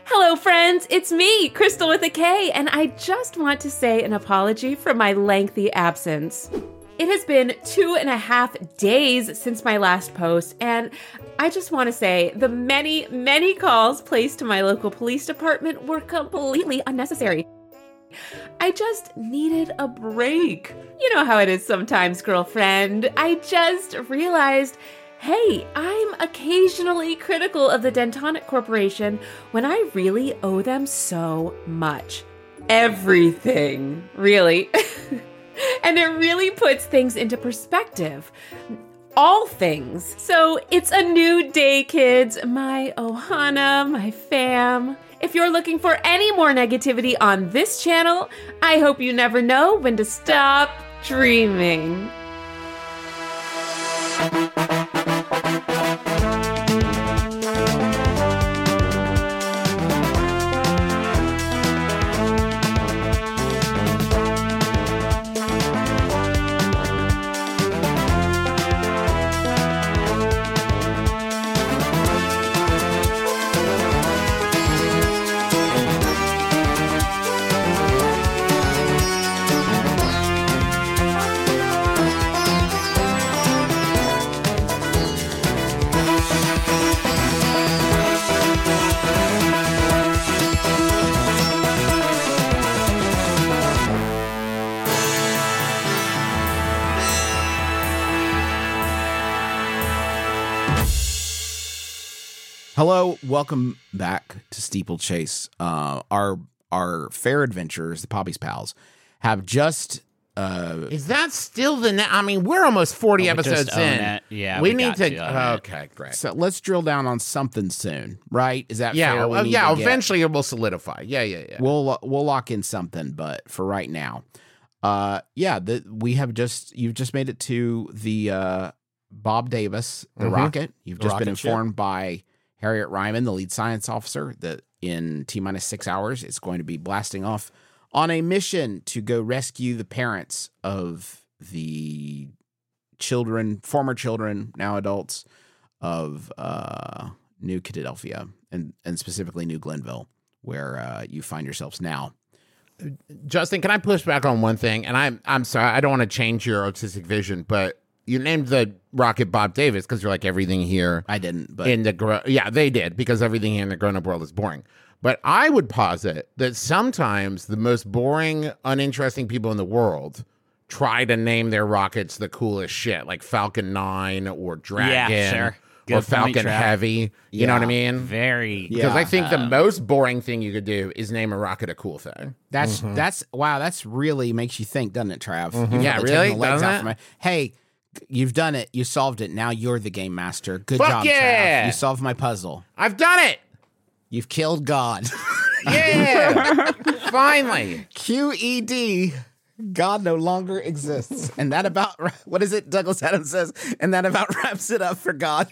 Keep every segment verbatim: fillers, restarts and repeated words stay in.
Hello, friends. It's me, Crystal with a K, and I just want to say an apology for my lengthy absence. It has been two and a half days since my last post, and I just want to say the many, many calls placed to my local police department were completely unnecessary. I just needed a break. You know how it is sometimes, girlfriend. I just realized, hey, I'm occasionally critical of the Dentonic Corporation when I really owe them so much. Everything, really. And it really puts things into perspective. All things. So it's a new day, kids. My Ohana, my fam. If you're looking for any more negativity on this channel, I hope you never know when to stop dreaming. Hello, welcome back to Steeplechase. Uh, our our fair adventures, the Poppy's Pals, have just. Uh, Is that still the? Na- I mean, we're almost forty oh, we episodes just own in. it. Yeah, we, we need got to. to own uh, it. okay, great. so let's drill down on something soon, right? Is that Yeah, fair? We well, need yeah. to get- Eventually, it will solidify. Yeah, yeah, yeah. We'll we'll lock in something, but for right now, uh, yeah, the, we have just you've just made it to the uh, Bob Davis, the Mhm. rocket. You've The just been rocket ship. informed by Harriet Ryman, the lead science officer, that in T minus six hours, it's going to be blasting off on a mission to go rescue the parents of the children, former children, now adults of uh, New Philadelphia and and specifically New Glenville, where uh, you find yourselves now. Justin, can I push back on one thing? And I'm I'm sorry, I don't want to change your artistic vision, but you named the rocket Bob Davis because you're like everything here I didn't, but in the gro- yeah they did because everything here in the grown-up world is boring. But I would posit that sometimes the most boring, uninteresting people in the world try to name their rockets the coolest shit, like Falcon nine or Dragon Yeah, sure. or Good point, Falcon Trav. Heavy. You know what I Yeah. mean? Very. Because Yeah. I think the Um, most boring thing you could do is name a rocket a cool thing. that's Mm-hmm. that's wow, that's really makes you think, doesn't it, Trav? You've Yeah, really taken really? the legs Doesn't out it? from it. Hey, you've done it. You solved it. Now you're the game master. Good Fuck job, yeah! Trav. You solved my puzzle. I've done it. You've killed God. Yeah. Finally. Q E D. God no longer exists. And that about, what is it Douglas Adams says? And that about wraps it up for God.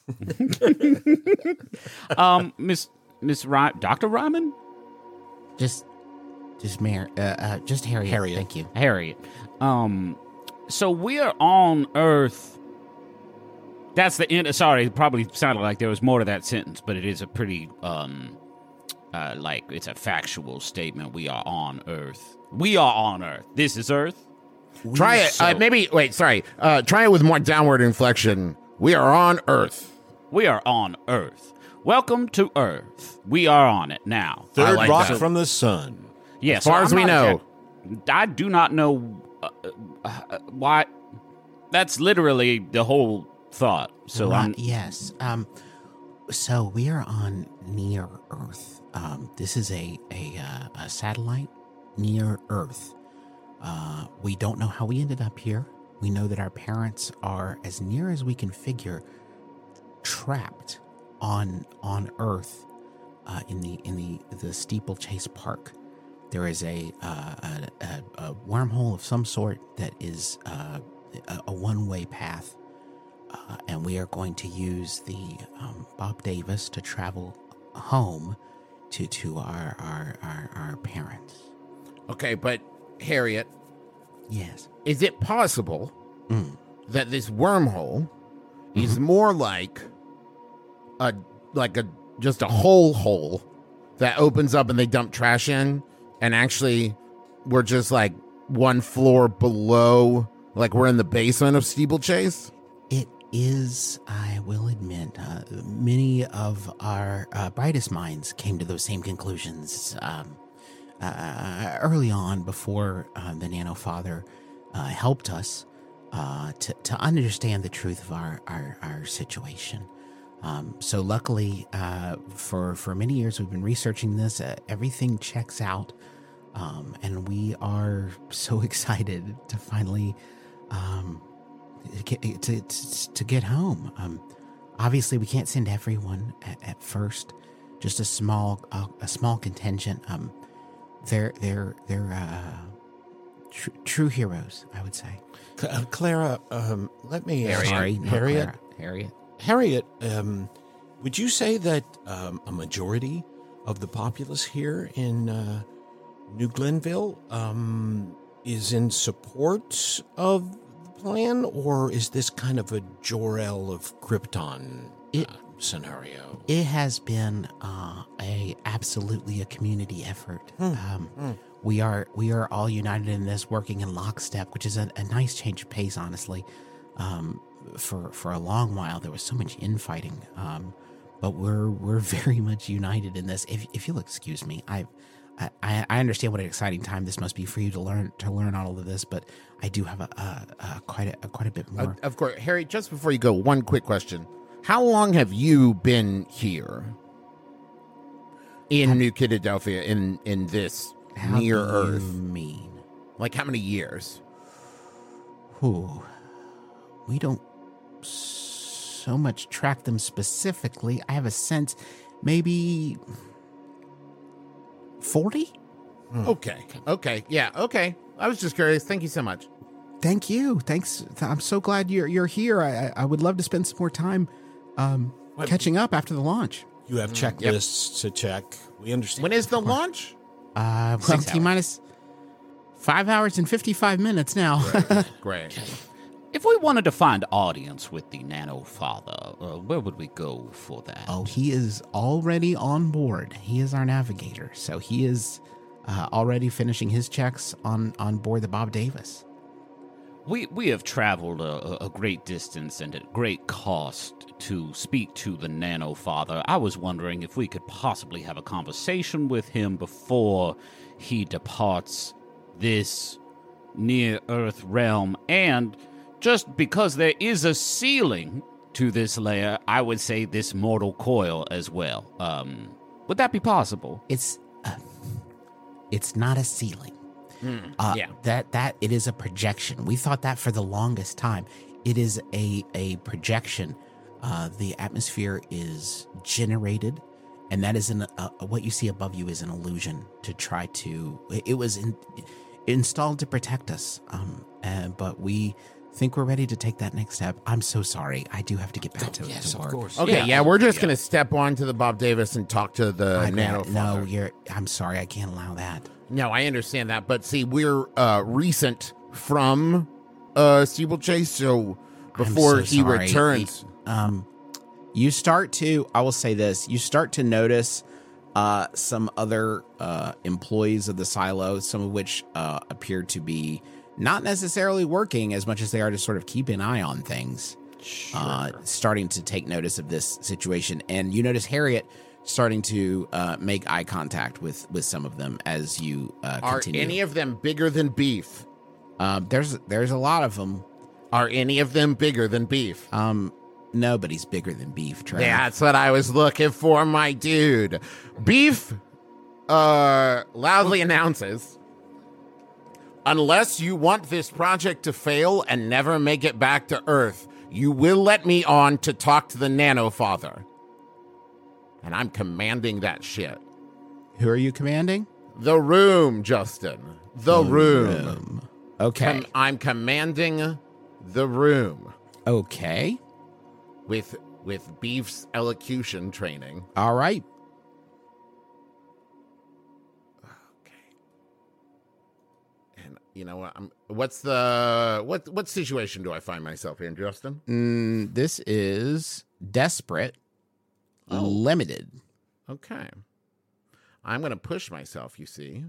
Um, Miss Miss Ry- Doctor Ryman, Just, just Mayor, uh, uh, just Harriet. Harriet. Thank you. Harriet. Um, so we are on Earth. That's the end. Sorry, it probably sounded like there was more to that sentence, but it is a pretty um, uh, like it's a factual statement. We are on Earth. We are on Earth. This is Earth. Try it. So- uh, maybe, wait, sorry. Uh, try it with more downward inflection. We are on Earth. We are on Earth. Welcome to Earth. We are on it now. Third like rock that. from the sun. Yeah, As far as we know. I do not know uh, uh, uh, why. That's literally the whole thought. So Right, I'm, yes. Um, so we are on near Earth. Um, this is a a, uh, a satellite near Earth. Uh, we don't know how we ended up here. We know that our parents are, as near as we can figure, trapped on on Earth uh, in the in the the Steeplechase Park. There is a uh, a, a, a wormhole of some sort that is uh, a, a one-way path. Uh, and we are going to use the um, Bob Davis to travel home to to our our our, our parents. Okay, but Harriet, Yes. is it possible Mm. that this wormhole is more like a like a just a whole hole that opens up and they dump trash in, and actually we're just like one floor below, like we're in the basement of Steeplechase? It is, I will admit, uh, many of our uh, brightest minds came to those same conclusions um, uh, early on before uh, the Nano Father uh, helped us uh, to, to understand the truth of our, our, our situation. Um, so luckily, uh, for, for many years we've been researching this, uh, everything checks out, um, and we are so excited to finally... Um, Get, to, to to get home. Um, obviously, we can't send everyone at, at first. Just a small uh, a small contingent. Um, they're they're they're uh, tr- true heroes, I would say. Uh, Clara, um, let me Harriet. Sorry, not Harriet. Clara. Harriet. Harriet, um, would you say that um, a majority of the populace here in uh, New Glenville um, is in support of plan, or is this kind of a Jor-El of Krypton It- uh, scenario? It has been uh, a absolutely a community effort. Um, We are we are all united in this, working in lockstep, which is a, a nice change of pace, honestly. Um, for for a long while, there was so much infighting, um, but we're we're very much united in this. If if you'll excuse me, I've. I, I understand what an exciting time this must be for you to learn to learn all of this, but I do have a, a, a quite a, a quite a bit more. Uh, of course, Harry, just before you go, one quick question. How long have you been here in New Philadelphia, in, in this How near do Earth? you mean? Like, how many years? Who? We don't so much track them specifically. I have a sense, maybe forty. Okay. Okay. Yeah. Okay. I was just curious. Thank you so much. Thank you. Thanks. I'm so glad you're you're here. I I would love to spend some more time um, What- catching up after the launch. You have checklists to check. We understand. When is the launch? Uh, well, Six T hours. minus five hours and fifty-five minutes now. Great. If we wanted to find audience with the Nano Father, uh, where would we go for that? Oh, he is already on board. He is our navigator, so he is uh, already finishing his checks on on board the Bob Davis. We we have traveled a, a great distance and at great cost to speak to the Nano Father. I was wondering if we could possibly have a conversation with him before he departs this near-Earth realm. And just because there is a ceiling to this layer, I would say this mortal coil as well. Um, would that be possible? It's uh, it's not a ceiling. Uh, yeah. that that it is a projection. We thought that for the longest time. It is a a projection. Uh, the atmosphere is generated, and that is an uh, what you see above you is an illusion to try to. It was in, installed to protect us, um, uh, but we think we're ready to take that next step. I'm so sorry. I do have to get back to, Yes, to of work. course. Okay. Yeah. we're just going to step on to the Bob Davis and talk to the I- Nano no, Father. you're. I'm sorry. I can't allow that. No, I understand that, but see, we're uh, recent from uh, Steeplechase, so before I'm so he sorry. returns, Um, you start to, I will say this, you start to notice uh, some other uh, employees of the silo, some of which uh, appear to be not necessarily working as much as they are to sort of keep an eye on things, uh, starting to take notice of this situation. And you notice Harriet starting to uh, make eye contact with, with some of them as you uh, are continue. any of them bigger than beef? uh, there's there's a lot of them. Are any of them bigger than beef? Um, nobody's bigger than beef, Trey. That's what I was looking for, my dude. Beef uh, loudly announces, unless you want this project to fail and never make it back to Earth, you will let me on to talk to the Nano Father. And I'm commanding that shit. Who are you commanding? The room, Justin. The, room. Room. Okay. Com- I'm commanding the room Okay. with with Beef's elocution training. All right. And you know what? I'm. What's the what? What situation do I find myself in, Justin? Mm, this is desperate, Oh. limited. Okay. I'm going to push myself, you see.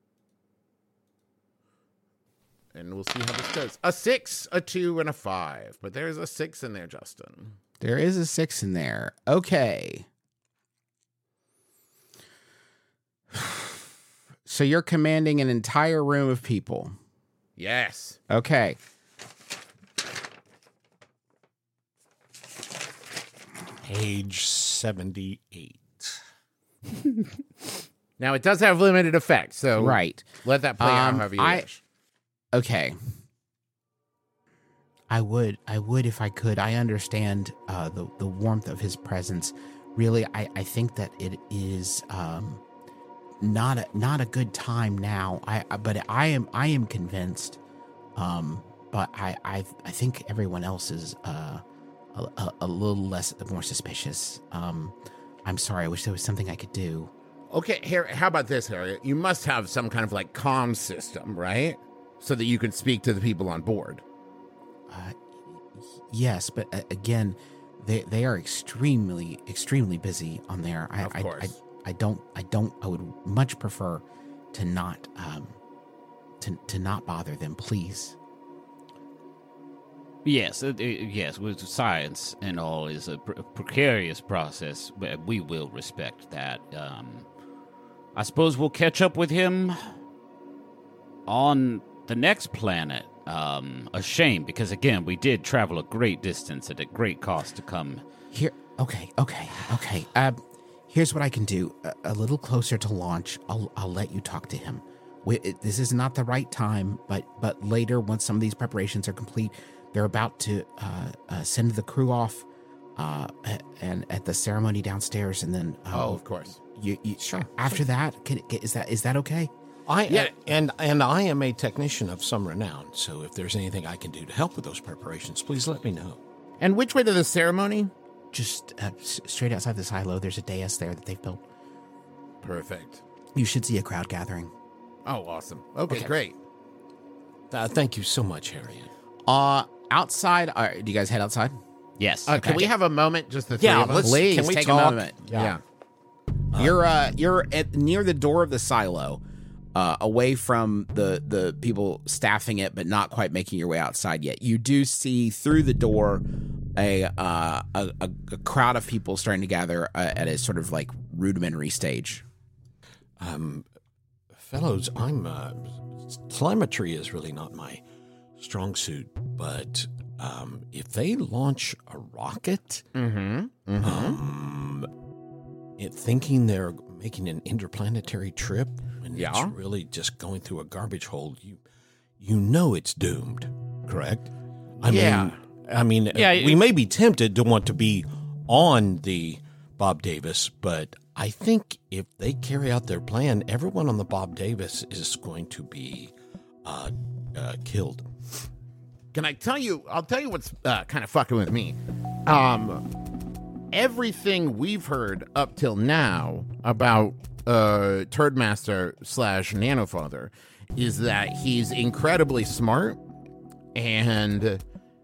And we'll see how this goes. A six, a two, and a five. But there's a six in there, Justin. There is a six in there. Okay. So you're commanding an entire room of people. Yes. Okay. Page seventy-eight. Now, it does have limited effect, so Right. let that play out Um, however you I- wish. Okay. I would, I would if I could. I understand uh, the the warmth of his presence. Really, I, I think that it is um, not a not a good time now. I, I but I am I am convinced. Um, but I, I I think everyone else is uh, a, a, a little less more suspicious. Um, I'm sorry. I wish there was something I could do. Okay, Harry, how about this, Harriet? You must have some kind of like comm system, right? So that you can speak to the people on board. Uh, yes, but uh, again, they they are extremely extremely busy on there. I, Of I, course. I I don't I don't I would much prefer to not um to to not bother them, please. Yes, uh, uh, yes. With science and all is a pre- precarious process, but we will respect that. Um, I suppose we'll catch up with him on the next planet. Um, a shame, because again, we did travel a great distance at a great cost to come. Here, okay, okay, okay. Uh, here's what I can do. A, a little closer to launch, I'll I'll let you talk to him. We, it, this is not the right time, but but later, once some of these preparations are complete, they're about to uh, uh, send the crew off, uh, and at the ceremony downstairs, and then uh, Oh, of course. You, you sure. After that, can, can, is that is that okay? I Yeah. and and I am a technician of some renown. So if there's anything I can do to help with those preparations, please let me know. And which way to the ceremony? Just uh, s- straight outside the silo, there's a dais there that they've built. Perfect. You should see a crowd gathering. Oh, awesome. Okay, Okay. great. Uh, thank you so much, Harriet. Uh, outside. Uh, do you guys head outside? Yes. Uh, Can we have a moment, just the three Yeah, of us? let's- Please can we take talk? a moment. Yeah. You're uh you're at near the door of the silo, uh, away from the the people staffing it, but not quite making your way outside yet. You do see through the door a uh a, a, a crowd of people starting to gather uh, at a sort of like rudimentary stage. Um, fellows, I'm uh, telemetry is really not my strong suit, but um, if they launch a rocket, Mm-hmm. Mm-hmm. um, it, thinking they're making an interplanetary trip, when Yeah. it's really just going through a garbage hole, you you know it's doomed, correct? I Yeah. mean, I mean, Yeah, we it- may be tempted to want to be on the Bob Davis, but I think if they carry out their plan, everyone on the Bob Davis is going to be uh, uh, killed. Can I tell you? I'll tell you what's uh, kind of fucking with me. Um, everything we've heard up till now about uh, Turdmaster slash Nanofather is that he's incredibly smart, and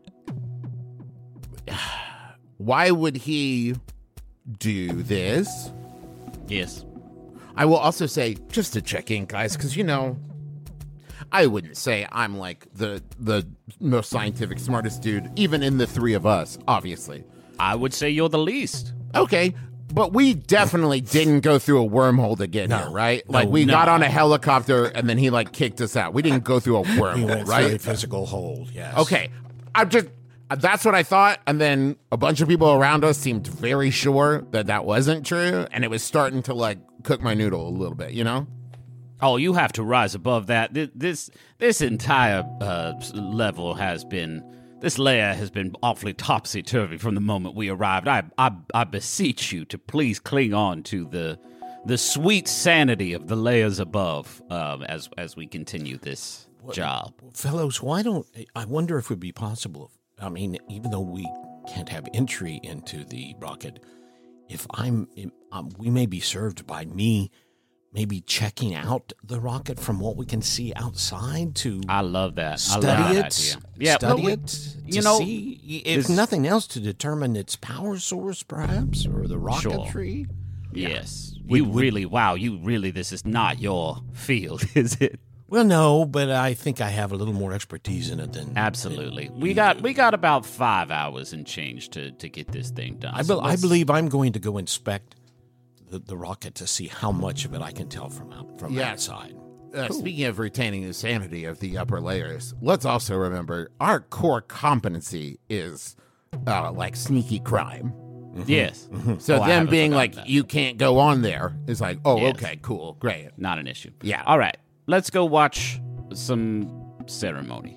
why would he do this? Yes. I will also say, just to check in, guys, because, you know, I wouldn't say I'm like the the most scientific, smartest dude, even in the three of us, obviously. I would say you're the least. Okay, but we definitely didn't go through a wormhole to get No. here, right? No, Like, we no. got on a helicopter and then he, like, kicked us out. We didn't go through a He wormhole, went through a right? physical hole, yes. Okay, I'm just... That's what I thought, and then a bunch of people around us seemed very sure that that wasn't true, and it was starting to, like, cook my noodle a little bit, you know? Oh, you have to rise above that. Th- This this entire uh, level has been, this layer has been awfully topsy turvy from the moment we arrived. I, I I beseech you to please cling on to the the sweet sanity of the layers above um, as as we continue this job. Fellows, why don't I wonder if it would be possible? I mean, even though we can't have entry into the rocket, if I'm, um, we may be served by me maybe checking out the rocket from what we can see outside to I love that. I study love it, that idea. Yeah, study but we- it, to you know, see, if this- nothing else, to determine its power source, perhaps, or the rocketry. Yes. You really, wow, you really, this is not your field, is it? Well, no, but I think I have a little more expertise in it than Absolutely. than We you got do. we got about five hours and change to, to get this thing done. I, So be- I let's- believe I'm going to go inspect the, the rocket to see how much of it I can tell from out from Yeah. outside. Uh, speaking of retaining the sanity of the upper layers, let's also remember our core competency is uh, like sneaky crime. Yes. So Oh, I them haven't being forgotten like, that. you can't go on there is like, oh, Yes. okay, cool, great. Not an issue. Yeah. All right. Let's go watch some ceremony.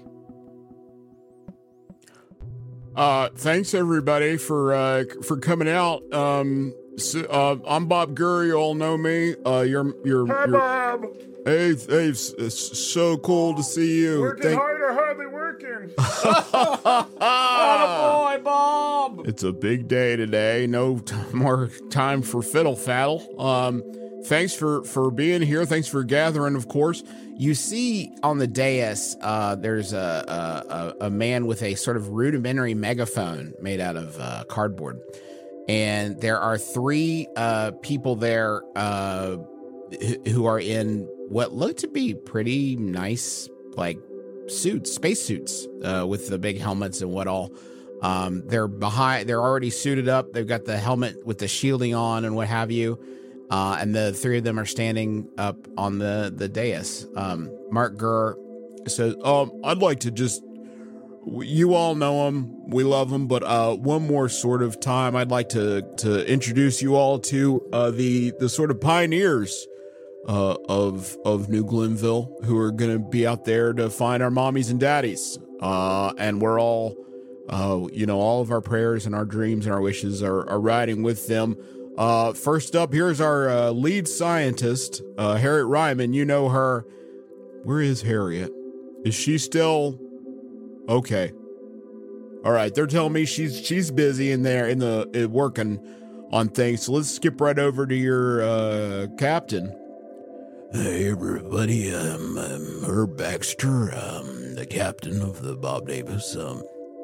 Uh, thanks everybody for uh, for coming out. Um, so, uh, I'm Bob Gurr. You all know me. Uh, you're you're. Hi, you're, Bob. Hey, hey, it's, it's so cool to see you. Working Thank- hard or hardly working? Attaboy, Bob. It's a big day today. No t- more time for fiddle faddle. Um, thanks for for being here. Thanks for gathering. Of course. You see on the dais, uh, there's a, a, a, a man with a sort of rudimentary megaphone made out of uh, cardboard. And there are three uh, people there uh, wh- who are in what look to be pretty nice, like, suits, space suits, uh, with the big helmets and what all. Um, they're behind, they're already suited up. They've got the helmet with the shielding on and what have you. Uh, and the three of them are standing up on the, the dais. Um, Mark Gurr says, um, I'd like to just, you all know him, we love him, but uh, one more sort of time, I'd like to to introduce you all to uh, the the sort of pioneers uh, of of New Glenville who are going to be out there to find our mommies and daddies, uh, and we're all, uh, you know, all of our prayers and our dreams and our wishes are, are riding with them. Uh, first up, here's our uh, lead scientist, uh, Harriet Ryman. You know her. Where is Harriet? Is she still okay? All right, they're telling me she's she's busy in there in the uh, working on things. So let's skip right over to your uh, captain. Hey everybody, um, I'm Herb Baxter, um, the captain of the Bob Davis. Um,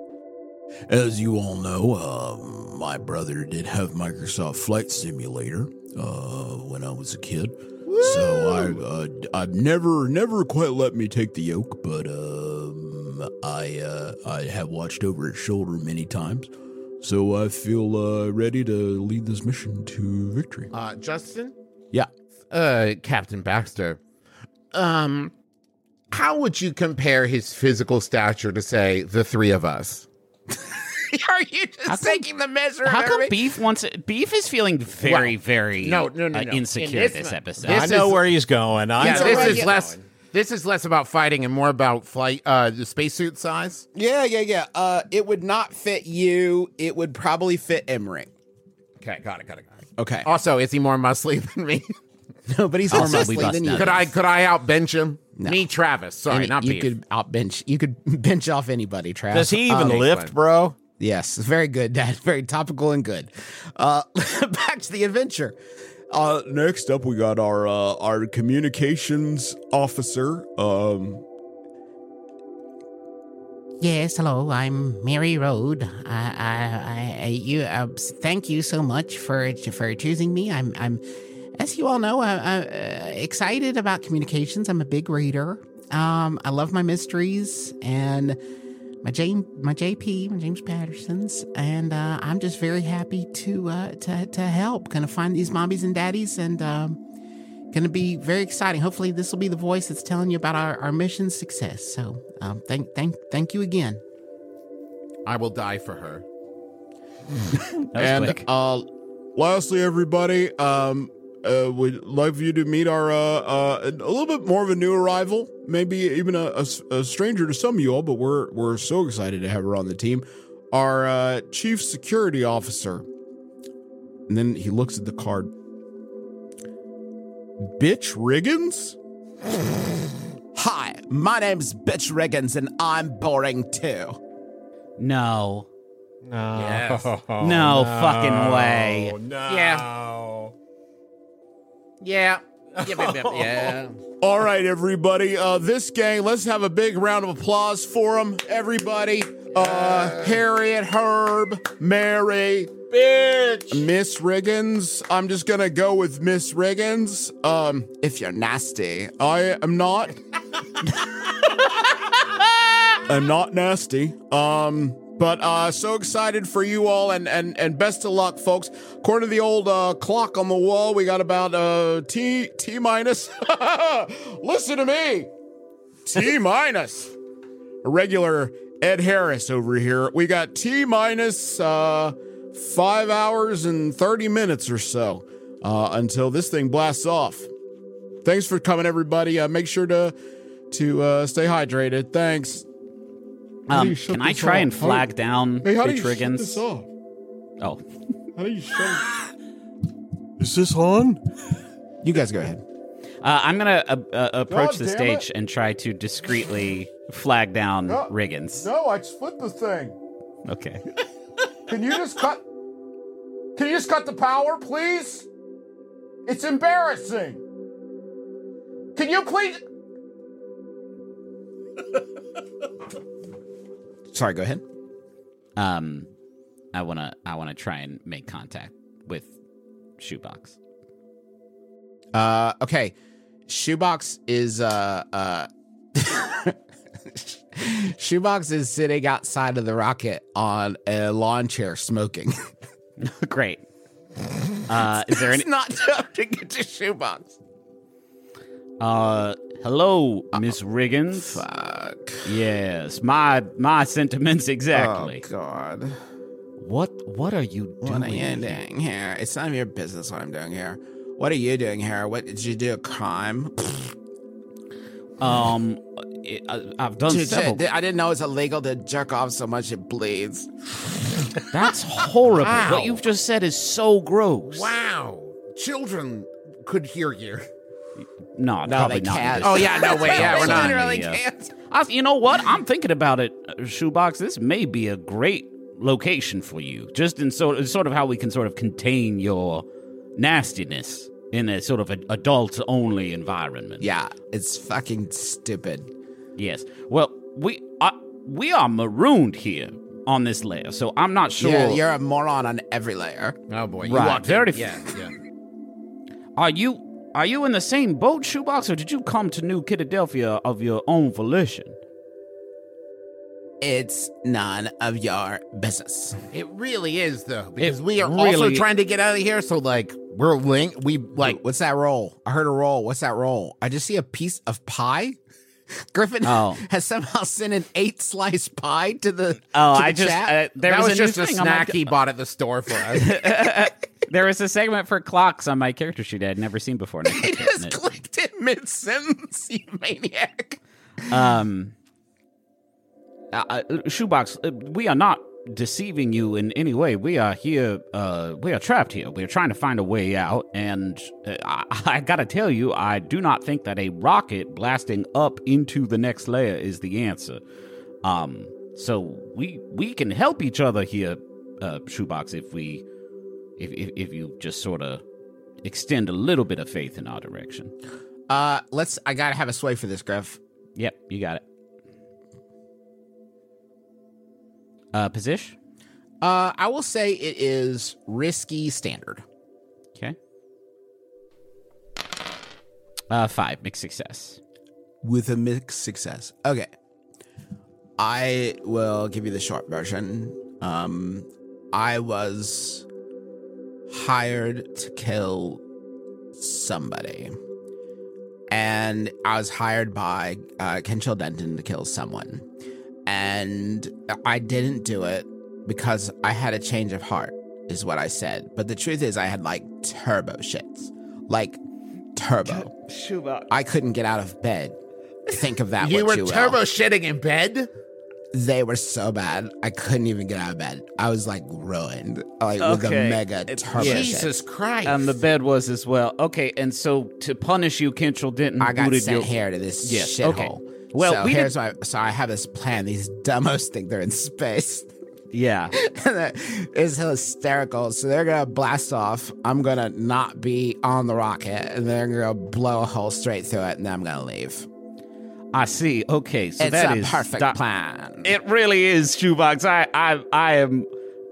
as you all know, um, my brother did have Microsoft Flight Simulator uh, when I was a kid. So I, uh, I've never, never quite let me take the yoke, but um, I, uh, I have watched over his shoulder many times. So I feel uh, ready to lead this mission to victory. Uh, Justin? Yeah. Uh, Captain Baxter. Um, how would you compare his physical stature to, say, the three of us? Are you just How come- taking the measure How of come every- Beef wants it? Beef is feeling very, Well, very no, no, no, uh, no. insecure In this this, mo- episode. this I know is- where he's going. I Yeah, know this where is he's less. going. This is less about fighting and more about flight. Uh, the spacesuit size. Yeah, yeah, yeah. Uh, it would not fit you. It would probably fit Emmerich. Okay, got it, got it, got it. Okay. Also, is he more muscly than me? No, but he's more Also, we muscly bust than you. nuts. could I could I outbench him? No. Me, Travis. Sorry, Any- not you Beef. could outbench. You could bench off anybody, Trav. Does he even Um, lift, bro? Yes, very good, Dad. Very topical and good. Uh, back to the adventure. Uh, next up, we got our uh, our communications officer. Um, Yes, hello. I'm Mary Road. I, I, I you. Uh, thank you so much for for choosing me. I'm, I'm, as you all know, I, I'm uh, excited about communications. I'm a big reader. Um, I love my mysteries and my James, my J P, my James Pattersons, and uh, I'm just very happy to uh, to to help, kind of find these mommies and daddies, and um, going to be very exciting. Hopefully, this will be the voice that's telling you about our, our mission's success. So, um, thank thank thank you again. I will die for her. and quick. uh, lastly, everybody, um, uh, we'd love you to meet our uh, uh, a little bit more of a new arrival, maybe even a, a, a stranger to some of you all, but we're we're so excited to have her on the team. Our uh, chief security officer. And then he looks at the card. Bitch Riggins? Hi, my name's Bitch Riggins, and I'm boring too. No. No. Yes. No fucking way. No. Yeah. Yeah. Yeah. Yeah. yeah, yeah. All right, everybody. Uh, this gang, let's have a big round of applause for them. Everybody. Uh, Harriet, Herb, Mary, bitch. Miss Riggins. I'm just gonna go with Miss Riggins. Um, If you're nasty. I am not. I'm not nasty. Um, but uh, so excited for you all, and and and best of luck, folks. According to the old uh, clock on the wall, we got about uh T T minus. Listen to me, T minus. A regular Ed Harris over here. We got T minus uh five hours and thirty minutes or so uh, until this thing blasts off. Thanks for coming, everybody. Uh, make sure to to uh, stay hydrated. Thanks. How do Um, you shut can I this try off? and How- flag down Hey, how do Bitch you shut Riggins? this off? Oh, How do you shut it? Is this on? You guys go ahead. uh, I'm gonna uh, uh, approach God the damn stage it. and try to discreetly flag down No. Riggins. No, I just flipped the thing. Okay. Can you just cut? Can you just cut the power, please? It's embarrassing. Can you please? Sorry, go ahead. Um, I wanna I wanna try and make contact with Shoebox. Uh, okay. Shoebox is uh uh Shoebox is sitting outside of the rocket on a lawn chair smoking. Great. Uh, is there any? It's not time to get to Shoebox. Uh, hello, Miss Riggins. Fuck. Yes, my my sentiments exactly. Oh God. What what are you doing? What are you doing here? It's none of your business what I'm doing here. What are you doing here? What did you do? A crime? Um, it, I, I've done Dude, several. I didn't know it's illegal to jerk off so much it bleeds. That's horrible. Wow. What you've just said is so gross. Wow. Children could hear you. No, No, probably they not. in can't. this- Oh, yeah, no, wait, yeah, we're not. Literally Yeah. can't. I, you know what? I'm thinking about it, uh, Shoebox. This may be a great location for you, just in sort sort of how we can sort of contain your nastiness in a sort of a adult-only environment. Yeah, it's fucking stupid. Yes. Well, we uh, we are marooned here on this layer, so I'm not sure. Yeah, you're a moron on every layer. Oh boy, you Right, walked very in. Yeah, yeah. Are you are you in the same boat, Shoebox, or did you come to New Philadelphia of your own volition? It's none of your business. It really is though, because It we are also really- trying to get out of here. So like we're linked. We like Like, what's that roll? I heard a roll. What's that roll? I just see a piece of pie. Griffin Oh. has somehow sent an eight slice pie to the. Oh, to the I just chat. uh, there that was, was, a just new a thing on my- snack he bought at the store for us. There was a segment for clocks on my character sheet I'd never seen before. And I He clicked just on it. clicked it mid sentence. You maniac. Um, uh, uh, Shoebox, uh, we are not deceiving you in any way. We are here. Uh, we are trapped here. We are trying to find a way out, and uh, I, I gotta tell you, I do not think that a rocket blasting up into the next layer is the answer. Um, so we we can help each other here, uh, Shoebox, if we if if, if you just sort of extend a little bit of faith in our direction. Uh, let's. I gotta have a sway for this, Griff. Yep, you got it. Uh, position? Uh, I will say it is risky standard. Okay. Uh, five, mixed success. With a mixed success. Okay. I will give you the short version. Um, I was hired to kill somebody. And I was hired by uh, Kenchil Denton to kill someone. And I didn't do it because I had a change of heart, is what I said. But the truth is I had like turbo shits. Like turbo. Shoebox. I couldn't get out of bed. Think of that. You what were you will. turbo shitting in bed. They were so bad. I couldn't even get out of bed. I was like ruined. Like with Okay. a mega turbo Jesus shit. Christ. And the bed was as well. Okay, and so to punish you, Kenchil Denton I got booted sent your... here to this Yes, shithole. okay. Well, so we here's my. So I have this plan. These dumbos think they're in space. Yeah. It's hysterical. So they're gonna blast off. I'm gonna not be on the rocket, and they're gonna blow a hole straight through it, and then I'm gonna leave. I see. Okay, so It's that a is perfect doc- plan. It really is, Shoebox. I, I, I am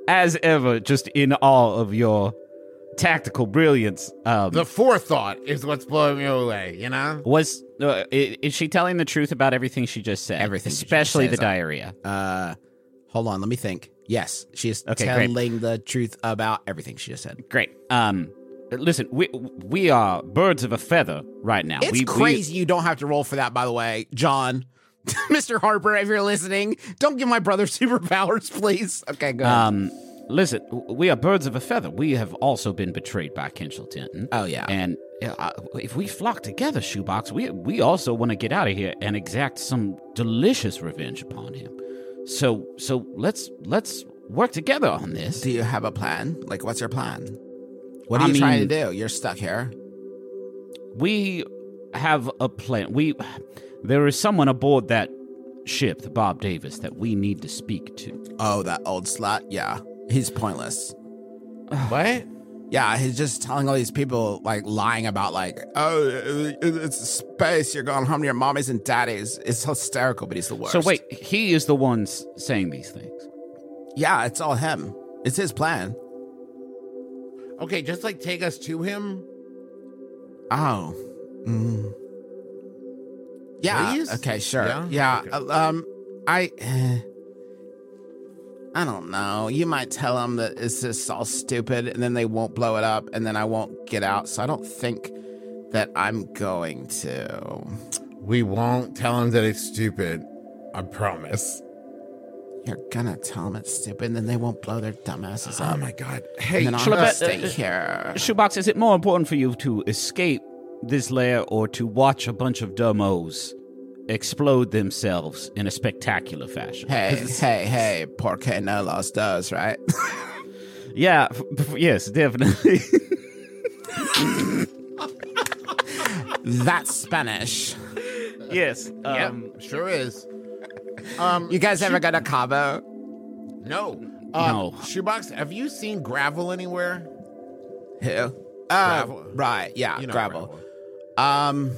as ever, just in awe of your tactical brilliance. Um, The forethought is what's blowing me away, you know? was uh, i- is she telling the truth about everything she just said? Everything she just especially said the is on- diarrhea. Uh, hold on, let me think. Yes, she is Okay, great. telling the truth about everything she just said. Great. Um, listen, we we are birds of a feather right now. It's we, crazy you don't have to roll for that, by the way, John. Mister Harper, if you're listening, don't give my brother superpowers, please. Okay, go We, ahead. um, listen, we are birds of a feather. We have also been betrayed by Kenchel Tinton. Oh, yeah. And uh, if we flock together, Shoebox, we we also want to get out of here and exact some delicious revenge upon him. So so let's let's work together on this. Do you have a plan? Like, what's your plan? What are I you trying mean- to do? You're stuck here. We have a plan. We there is someone aboard that ship, the Bob Davis, that we need to speak to. Oh, that old slut? Yeah. He's pointless. What? Yeah, he's just telling all these people, like, lying about, like, oh, it's space. You're going home to your mommies and daddies. It's hysterical, but he's the worst. So wait, he is the one s- saying these things. Yeah, it's all him. It's his plan. Okay, just like take us to him. Oh. Mm. Yeah. Please? Okay, sure. Yeah? Yeah. Okay. uh, um, I. Uh, I don't know. You might tell them that it's just all stupid, and then they won't blow it up, and then I won't get out. So I don't think that I'm going to. We won't tell him that it's stupid. I promise. You're gonna tell them it's stupid, and then they won't blow their dumbasses up. Oh my god. Hey, And then shall I'll I just bet- stay uh, here. Shoebox, is it more important for you to escape this lair or to watch a bunch of dumbos explode themselves in a spectacular fashion? Hey, hey, hey, porque no los dos, right? Yeah, f- f- yes, definitely. That's Spanish. yes. Um, Yep, sure is. Um, You guys ever go to Cabo? no. Um, No. Shoebox, have you seen gravel anywhere? Who? Oh, Gravel. right. Yeah, You know gravel. Um,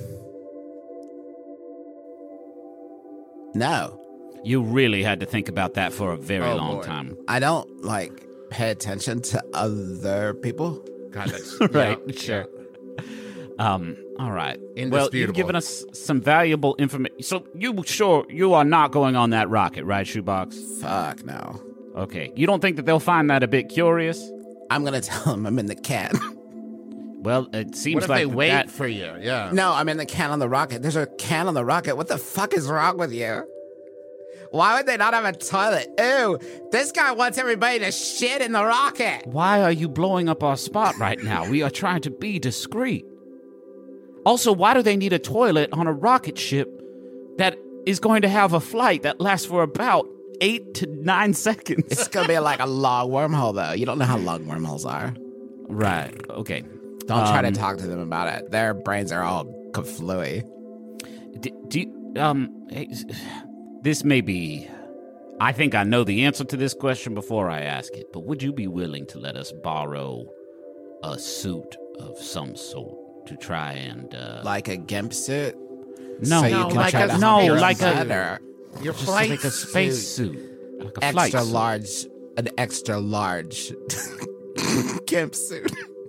no, You really had to think about that for a very Oh, long boy. time. I don't like pay attention to other people. God, that's Right, yeah, sure. Um, all right. Well, you've Indisputable. given us some valuable information. So you sure you are not going on that rocket, right, Shoebox? Fuck no. Okay. You don't think that they'll find that a bit curious? I'm gonna tell them I'm in the can. Well, it seems What if like they wait that. for you? Yeah. No, I'm in the can on the rocket. There's a can on the rocket. What the fuck is wrong with you? Why would they not have a toilet? Ew, this guy wants everybody to shit in the rocket. Why are you blowing up our spot right now? We are trying to be discreet. Also, why do they need a toilet on a rocket ship that is going to have a flight that lasts for about eight to nine seconds? It's gonna be like a long wormhole, though. You don't know how long wormholes are. Right. Okay. Don't try to Um, talk to them about it. Their brains are all kaflooey. Do, do you, um, hey, s- this may be. I think I know the answer to this question before I ask it, but would you be willing to let us borrow a suit of some sort to try and uh, Like a gimp suit? no, so you No, can like try a- to no, hump your like a- ladder. Your just flight like a space suit, like a flight extra suit. large, an extra large gimp suit.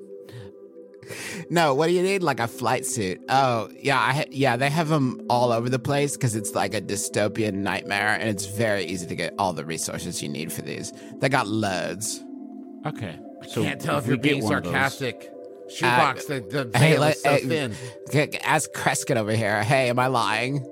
No, what do you need? Like a flight suit? Oh, yeah, I ha- yeah. They have them all over the place because it's like a dystopian nightmare, and it's very easy to get all the resources you need for these. They got loads. Okay, so Can't tell if we you're get being one of those- sarcastic. Shoebox, the, the veil Hey, is let, so hey, thin. g- g- ask Kreskin over here. Hey, am I lying?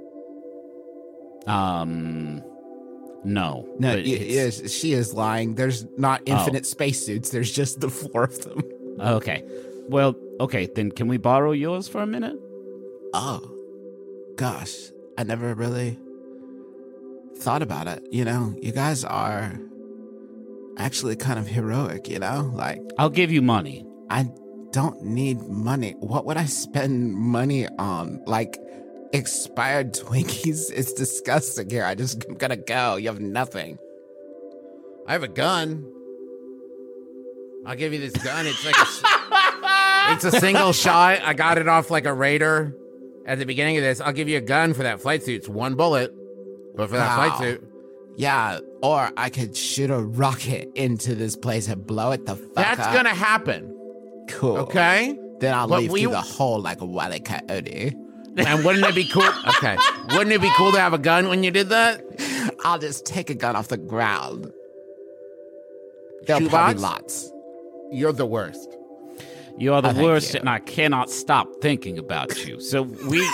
Um, no, No, but y- it's- yes, she is lying. There's not infinite spacesuits. There's just the four of them. Okay, well, okay, then can we borrow yours for a minute? Oh, gosh. I never really thought about it. You know, you guys are actually kind of heroic, you know? Like, I'll give you money. I don't need money. What would I spend money on? Like, expired Twinkies? It's disgusting here. I just, I'm gonna go. You have nothing. I have a gun. I'll give you this gun. It's like a, s- it's a single shot. I got it off like a raider at the beginning of this. I'll give you a gun for that flight suit. It's one bullet, but for that Wow. flight suit, Yeah, or I could shoot a rocket into this place and blow it the fuck That's up. gonna happen. Cool. Okay. Then I'll But leave we- through the hole like a wily coyote. And wouldn't it be cool? Okay. Wouldn't it be cool to have a gun when you did that? I'll just take a gun off the ground. There'll Shoebox? probably be lots. You're the worst. You are the Oh, thank worst, you. and I cannot stop thinking about you. So we.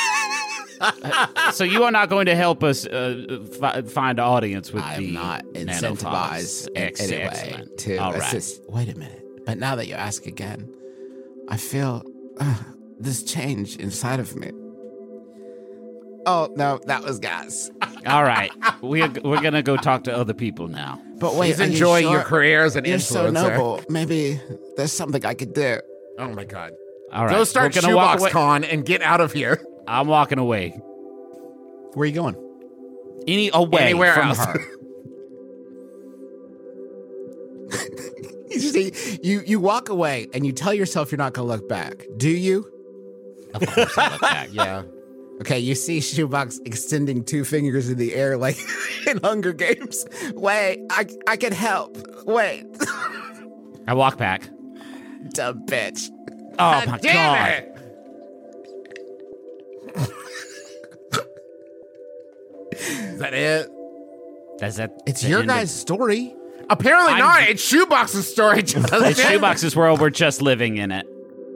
So you are not going to help us uh, fi- find an audience with I'm the not nanopods. incentivized in Ex- any way excellent. to All right. assist. Wait a minute. But now that you ask again, I feel uh, this change inside of me. Oh, no, that was gas. All right, we're we're gonna go talk to other people now. But wait, Please are you enjoy sure? your career as an You're influencer. so noble. Maybe there's something I could do. Oh my god. All right, Go start we're gonna walk Shoebox away. Con and get out of here. I'm walking away. Where are you going? Any away Anywhere from else. her. You see, you you walk away and you tell yourself you're not going to look back. Do you? Of course, I look back. Yeah. Okay, you see Shoebox extending two fingers in the air like in Hunger Games. Wait, I I can help. Wait, I walk back. dumb bitch. Oh my Damn god! it. Is that it? That's that. It's the your end of- guys' story. Apparently I'm- not. It's Shoebox's story. It's Shoebox's world. We're just living in it.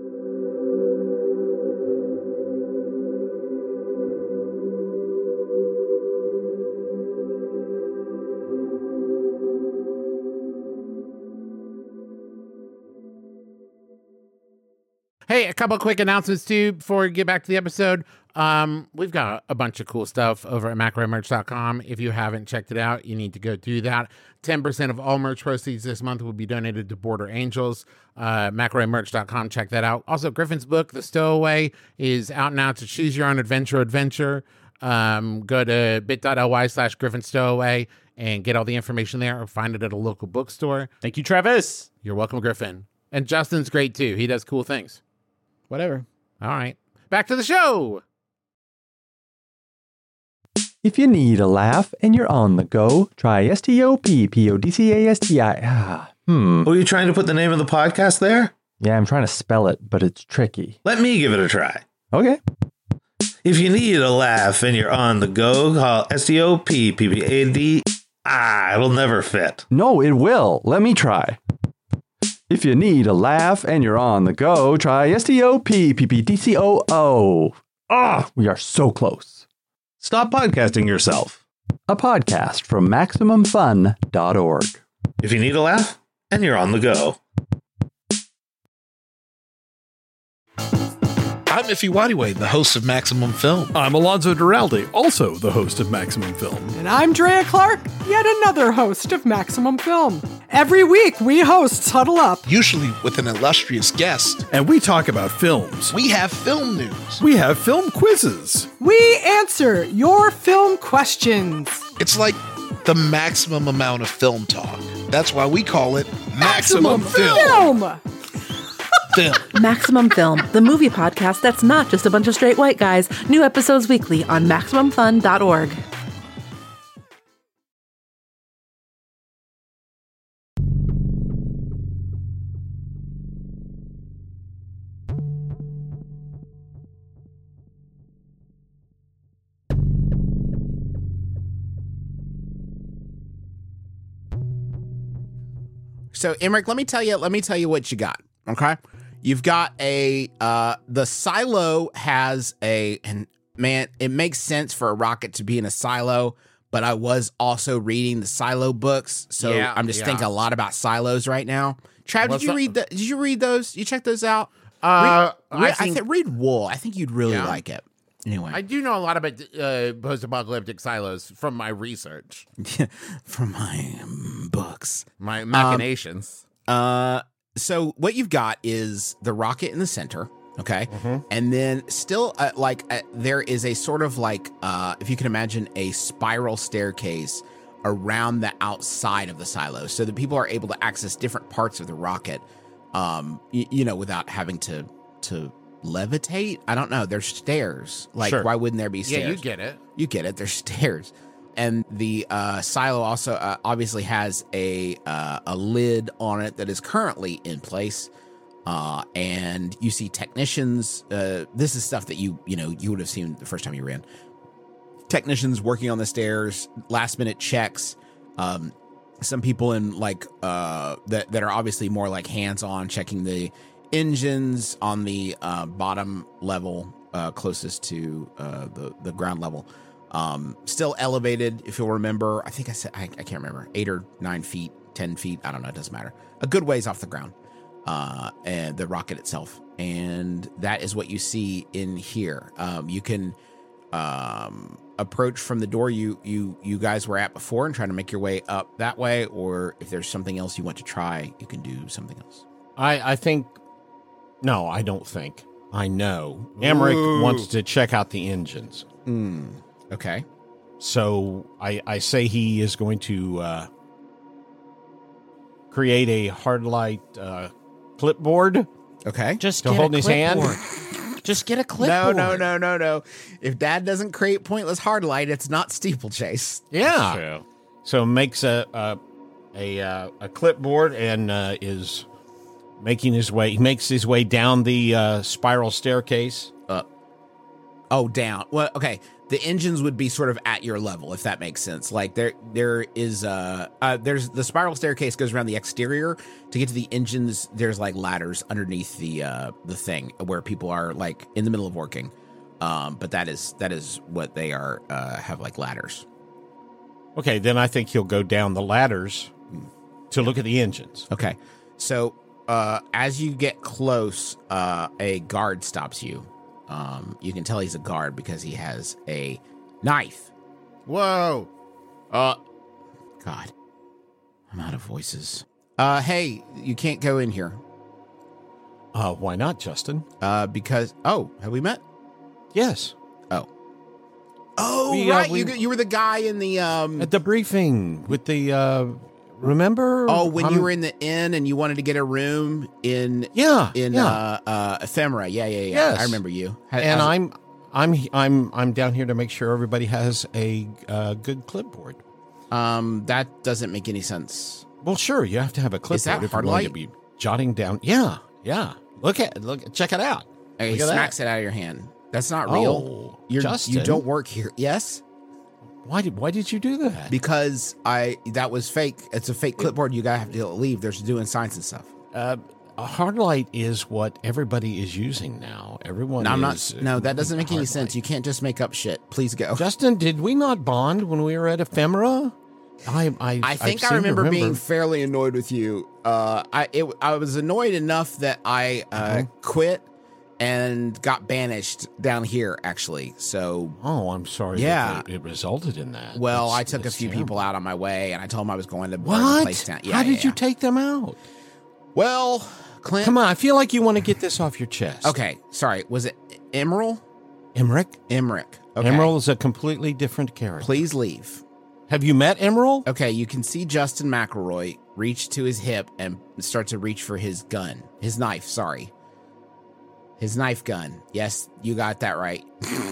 Hey, a couple quick announcements too before we get back to the episode. Um, we've got a bunch of cool stuff over at macro merch dot com. If you haven't checked it out, you need to go do that. ten percent of all merch proceeds this month will be donated to Border Angels. Uh, macro merch dot com, check that out. Also, Griffin's book, The Stowaway, is out now to choose your own adventure adventure. Um, go to bit.ly slash Griffin Stowaway and get all the information there, or find it at a local bookstore. Thank you, Travis. You're welcome, Griffin. And Justin's great too. He does cool things. Whatever. All right. Back to the show. If you need a laugh and you're on the go, try S T O P P O D C A S T I. Ah, hmm. Oh, you trying to put the name of the podcast there? Yeah, I'm trying to spell it, but it's tricky. Let me give it a try. Okay. If you need a laugh and you're on the go, call S T O P P P A D. Ah, it'll never fit. No, it will. Let me try. If you need a laugh and you're on the go, try S T O P P P D C O O. Ah, we are so close. Stop podcasting yourself. A podcast from Maximum Fun dot org. If you need a laugh and you're on the go. I'm Iffy Wadiway, the host of Maximum Film. I'm Alonzo Duralde, also the host of Maximum Film. And I'm Drea Clark, yet another host of Maximum Film. Every week, we hosts huddle up. Usually with an illustrious guest. And we talk about films. We have film news. We have film quizzes. We answer your film questions. It's like the maximum amount of film talk. That's why we call it Maximum, Maximum Film. Film. Film. Maximum Film, the movie podcast that's not just a bunch of straight white guys. New episodes weekly on Maximum Fun dot org. So, Emmerich, let me tell you, let me tell you what you got. Okay. You've got a, uh, the silo has a, and man, it makes sense for a rocket to be in a silo, but I was also reading the silo books. So Yeah, I'm just yeah. thinking a lot about silos right now. Trav, What's did you that? read the, did you read those? You check those out? Uh, read, read, I I, think- think read Wool. I think you'd really Yeah. like it. Anyway, I do know a lot about uh, post-apocalyptic silos from my research, from my um, books, my machinations. Um, uh, so what you've got is the rocket in the center, okay, and then still uh, like uh, there is a sort of like uh, if you can imagine a spiral staircase around the outside of the silo, so that people are able to access different parts of the rocket, um, y- you know, without having to to. levitate. I don't know. There's stairs. Like, Sure. why wouldn't there be stairs? Yeah, you get it. You get it. There's stairs. and the uh, silo also uh, obviously has a uh, a lid on it that is currently in place. Uh, and you see technicians. Uh, this is stuff that you you know you would have seen the first time you ran. Technicians working on the stairs, last minute checks. Um, some people in like uh, that that are obviously more like hands on, checking the engines on the uh, bottom level, uh, closest to uh, the the ground level. Um, still elevated, if you'll remember. I think I said I, I can't remember eight or nine feet, ten feet. I don't know. It doesn't matter. A good ways off the ground. Uh, and the rocket itself. And that is what you see in here. Um, you can um, approach from the door you, you, you guys were at before and try to make your way up that way. Or if there's something else you want to try, you can do something else. I, I think, no, I don't think. I know. Emmerich Ooh. wants to check out the engines. Mm, okay. So I, I say he is going to uh, create a hard light uh, clipboard. Okay. Just to get hold a in his hand. clipboard. Just get a No, clipboard. no, no, no, no. If Dad doesn't create pointless hard light, it's not steeplechase. Yeah. True. So makes a a a, uh, a clipboard and uh, is making his way. He makes his way down the uh, spiral staircase. Uh, oh, down. Well, okay. The engines would be sort of at your level, if that makes sense. Like there, there is uh, uh there's the spiral staircase goes around the exterior to get to the engines. There's like ladders underneath the uh the thing where people are like in the middle of working. Um, but that is that is what they are uh have like ladders. Okay, then I think he'll go down the ladders to look at the engines. Okay, so uh, as you get close, uh, a guard stops you. Um, you can tell he's a guard because he has a knife. Whoa. Uh, God, I'm out of voices. Uh, hey, you can't go in here. Uh, why not, Justin? Uh, because, oh, have we met? Yes. Oh. Oh, We, uh, right. we- you, you were the guy in the, um, At the briefing with the, uh, remember? oh, when I'm- you were in the inn and you wanted to get a room in, Yeah, in, yeah. uh, uh, Ephemera. Yeah, yeah, yeah. Yes. I remember you. Ha- and how's it- I'm, I'm, I'm, I'm down here to make sure everybody has a uh, good clipboard. Um, that doesn't make any sense. Well, sure, you have to have a clipboard Is that if you're hard going to light? be jotting down. Yeah, yeah. Look at, look, check it out. He Look at smacks that. it out of your hand. That's not real. Oh, You're, Justin. you don't work here. Yes, Why did, why did you do that? because I that was fake. It's a fake clipboard. You gotta have to leave. They're doing science and stuff. Uh, a hard light is what everybody is using now. Everyone. No, I'm not. is, uh, No, that doesn't make any hard sense. light. You can't just make up shit. Please go. Justin, did we not bond when we were at Ephemera? I I, I think I, I remember, being fairly annoyed with you. Uh, I it, I was annoyed enough that I uh, Uh-huh. quit and got banished down here. Actually, so Oh, I'm sorry. that Yeah. it, it resulted in that. well, That's- I took a that's few terrible. people out on my way, and I told them I was going to burn the What? place down. Yeah, How yeah, did you yeah. take them out? Well, Clint. Come on, I feel like you want to get this off your chest. Okay, sorry. Was it Emerald? Emmerich. Emmerich. Okay. Emerald is a completely different character. Please leave. Have you met Emerald? Okay, you can see Justin McElroy reach to his hip and start to reach for his gun. His knife, sorry. His knife gun. Yes, you got that right.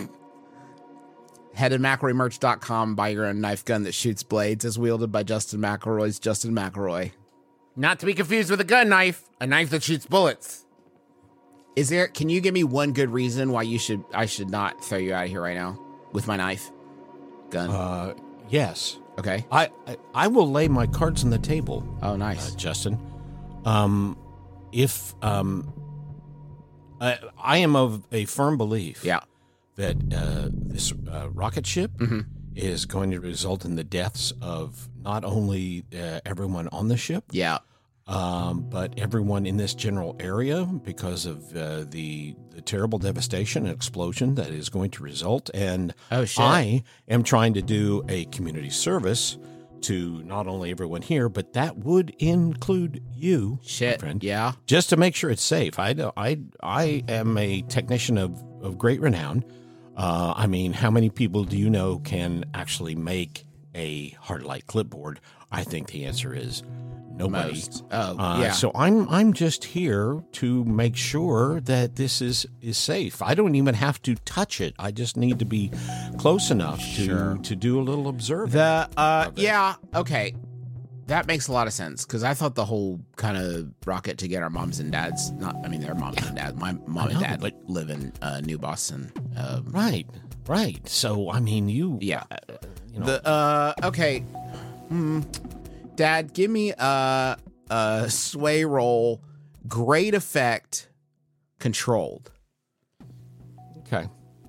Head to McElroy Merch dot com, buy your own knife gun that shoots blades, as wielded by Justin McElroy's Justin McElroy. Not to be confused with a gun knife, a knife that shoots bullets. Is there, can you give me one good reason why you should, I should not throw you out of here right now with my knife gun? Uh, yes. Okay. I, I I will lay my cards on the table. Oh, nice. uh, Justin. Um, if um, I, I am of a firm belief. Yeah. That uh, this uh, rocket ship Mhm. is going to result in the deaths of not only uh, everyone on the ship, Yeah. um, but everyone in this general area because of uh, the the terrible devastation and explosion that is going to result. And Oh, shit. I am trying to do a community service to not only everyone here, but that would include you, my Shit. friend, Yeah. just to make sure it's safe. I know I I am a technician of of great renown. Uh, I mean, how many people do you know can actually make a hard light clipboard? I think the answer is Nobody. Most. Oh, Uh, yeah. So I'm I'm just here to make sure that this is is safe. I don't even have to touch it. I just need to be close enough to Sure. to do a little observing. The uh yeah, okay. That makes a lot of sense because I thought the whole kind of rocket to get our moms and dads, not I mean their moms and dads. My mom and know, dad but- live in uh, New Boston. Um, Right, right. So I mean, you, yeah. uh, you know, The uh okay. Hmm. Dad, give me a a sway roll, great effect, controlled. okay.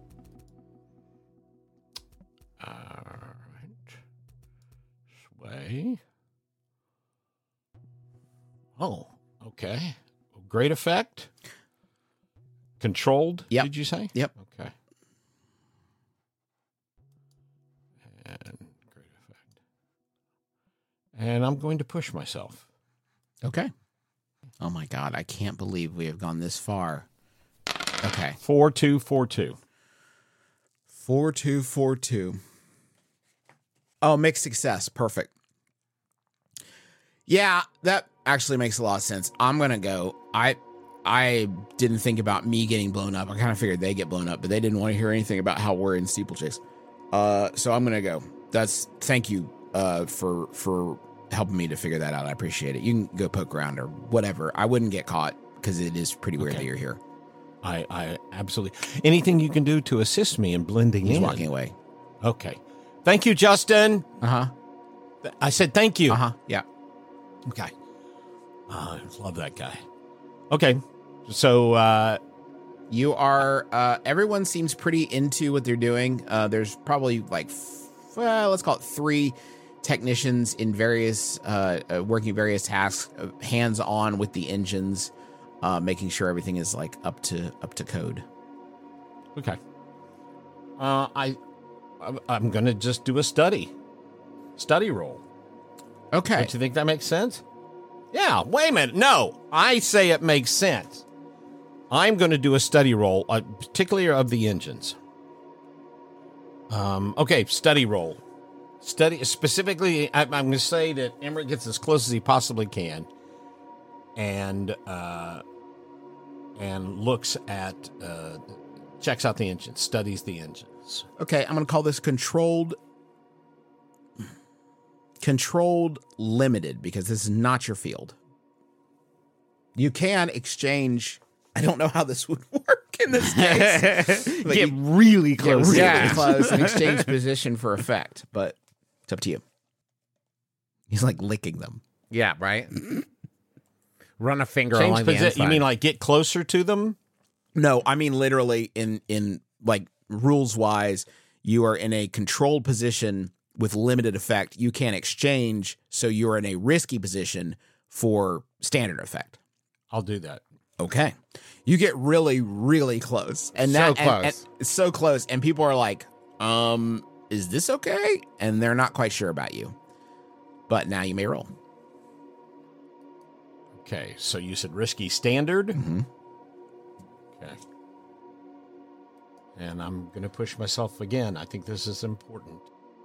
All right. Sway. Oh, okay. Great effect. Controlled. Yep. Did you say? Yep. Okay. And great effect. And I'm going to push myself. Okay. Oh my God, I can't believe we have gone this far. Okay. Four two four two. Four two four two. Oh, mixed success. Perfect. Yeah, that actually makes a lot of sense. I'm gonna go. I I didn't think about me getting blown up. I kind of figured they get blown up, but they didn't want to hear anything about how we're in steeplechase. Uh, so I'm gonna go. That's thank you uh for for helping me to figure that out. I appreciate it. You can go poke around or whatever. I wouldn't get caught because it is pretty weird Okay. that you're here. I, I absolutely. Anything you can do to assist me in blending He's in. walking away. Okay. Thank you, Justin. Uh huh. I said thank you. Uh huh. Yeah. Okay. Uh, I love that guy. Okay. So, uh, You are, uh, everyone seems pretty into what they're doing. Uh, there's probably like, f- well, let's call it three technicians in various, uh, uh working various tasks, uh, hands on with the engines, uh, making sure everything is like up to, up to code. okay. Uh, I, I'm- I'm going to just do a study. Study roll. Okay. Don't you think that makes sense? Yeah. Wait a minute. No, I say it makes sense. I'm going to do a study roll, uh, particularly of the engines. Um, okay, study roll. Study specifically. I, I'm going to say that Emmerich gets as close as he possibly can, and uh, and looks at, uh, checks out the engines, studies the engines. Okay. I'm going to call this controlled, controlled limited because this is not your field. You can exchange. I don't know how this would work in this case. Like Get you- really Get close. really Yeah. close and exchange position for effect, but it's up to you. He's like licking them. Yeah, right. Run a finger Change along the posi- inside. You mean like get closer to them? No, I mean literally in in like rules wise, you are in a controlled position with limited effect. You can't exchange, so you're in a risky position for standard effect. I'll do that. Okay. You get really, really close. And So that, and- close. and- so close. And people are like, um, is this okay? And they're not quite sure about you. But now you may roll. Okay, so you said risky standard. Mm-hmm. Okay. And I'm going to push myself again. I think this is important.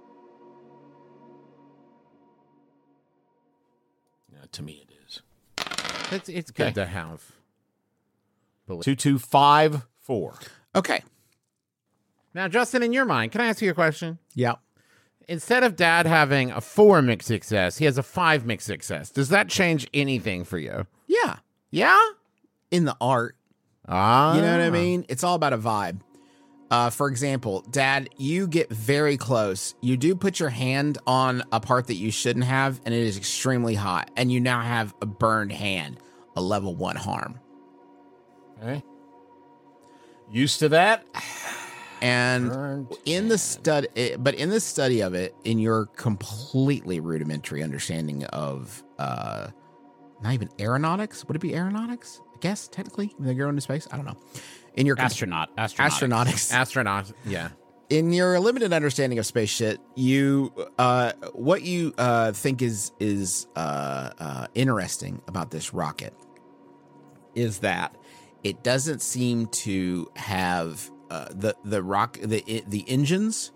Yeah, to me, it is. It's, it's Okay. good to have. Two, two, five, four. Okay. Now, Justin, in your mind, can I ask you a question? Yeah. Instead of Dad having a four mixed success, he has a five mixed success. Does that change anything for you? Yeah. Yeah? In the art. Ah. You know what I mean? It's all about a vibe. Uh, for example, Dad, you get very close. You do put your hand on a part that you shouldn't have, and it is extremely hot. And you now have a burned hand, a level one harm. Okay. Used to that. And Burned in the study, but in the study of it, in your completely rudimentary understanding of, uh, not even aeronautics, would it be aeronautics? I guess technically, when they go into space. I don't know. In your Astronaut. Astronautics. astronautics, Astronaut. Yeah. in your limited understanding of space shit, you uh, what you uh, think is is uh, uh, interesting about this rocket is that it doesn't seem to have uh, the the rock the the engines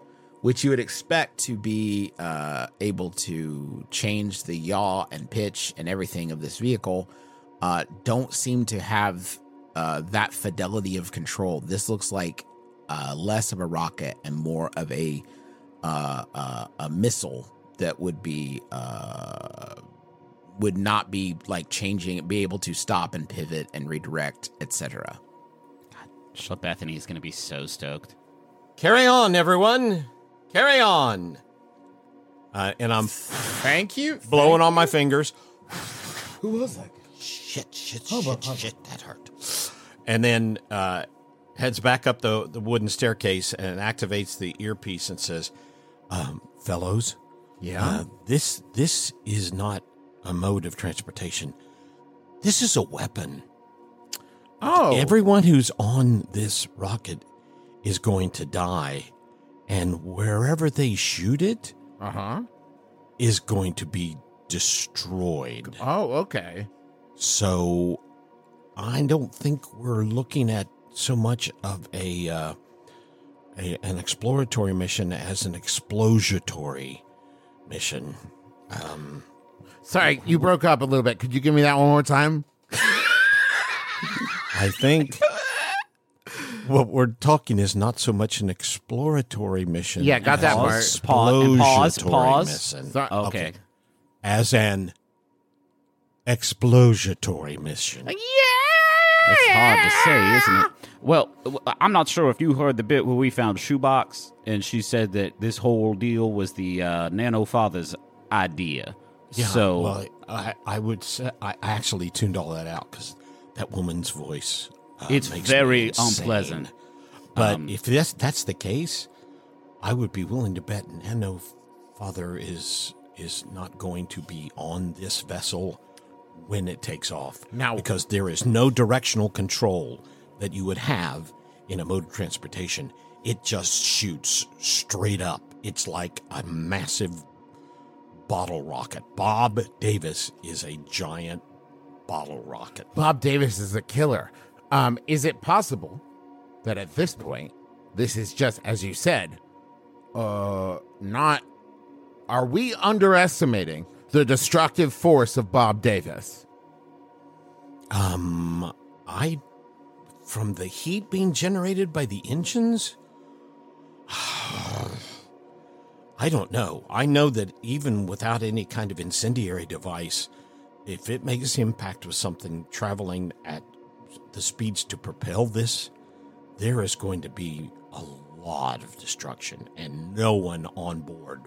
which you would expect to be uh, able to change the yaw and pitch and everything of this vehicle, uh, don't seem to have uh, that fidelity of control. This looks like uh, less of a rocket and more of a uh, uh, a missile that would be uh, would not be like changing, be able to stop and pivot and redirect, et cetera. God, Bethany is going to be so stoked. Carry on, everyone. Carry on. Uh, and I'm thank you blowing thank on my you. fingers. Who was that? Shit, shit, Oh, shit, but- shit, that hurt. And then uh, heads back up the, the wooden staircase and activates the earpiece and says, um, fellows, Yeah? uh, this this is not a mode of transportation. This is a weapon. Oh. Everyone who's on this rocket is going to die, and wherever they shoot it Uh-huh. is going to be destroyed. Oh, okay. So I don't think we're looking at so much of a, uh, a an exploratory mission as an explository mission. Um, Sorry, you broke up a little bit. Could you give me that one more time? I think what we're talking is not so much an exploratory mission. Yeah, got that as part. Pause, and pause, explository pause. mission. Sorry. Okay. As an explository mission. It's hard to say, isn't it? Well, w- I'm not sure if you heard the bit where we found Shoebox, and she said that this whole deal was the uh, Nano Father's idea. Yeah, so, well, I, I would say I actually tuned all that out because that woman's voice. Uh, It's makes very me insane. unpleasant. But Um, if that's that's the case, I would be willing to bet Nano Father is is not going to be on this vessel when it takes off. Now- because there is no directional control that you would have in a mode of transportation. It just shoots straight up. It's like a massive bottle rocket. Bob Davis is a giant bottle rocket. Bob Davis is a killer. Um, is it possible that at this point, this is just, as you said, uh, not... Are we underestimating the destructive force of Bob Davis? Um, I... From the heat being generated by the engines? I don't know. I know that even without any kind of incendiary device, if it makes impact with something traveling at the speeds to propel this, there is going to be a lot of destruction, and no one on board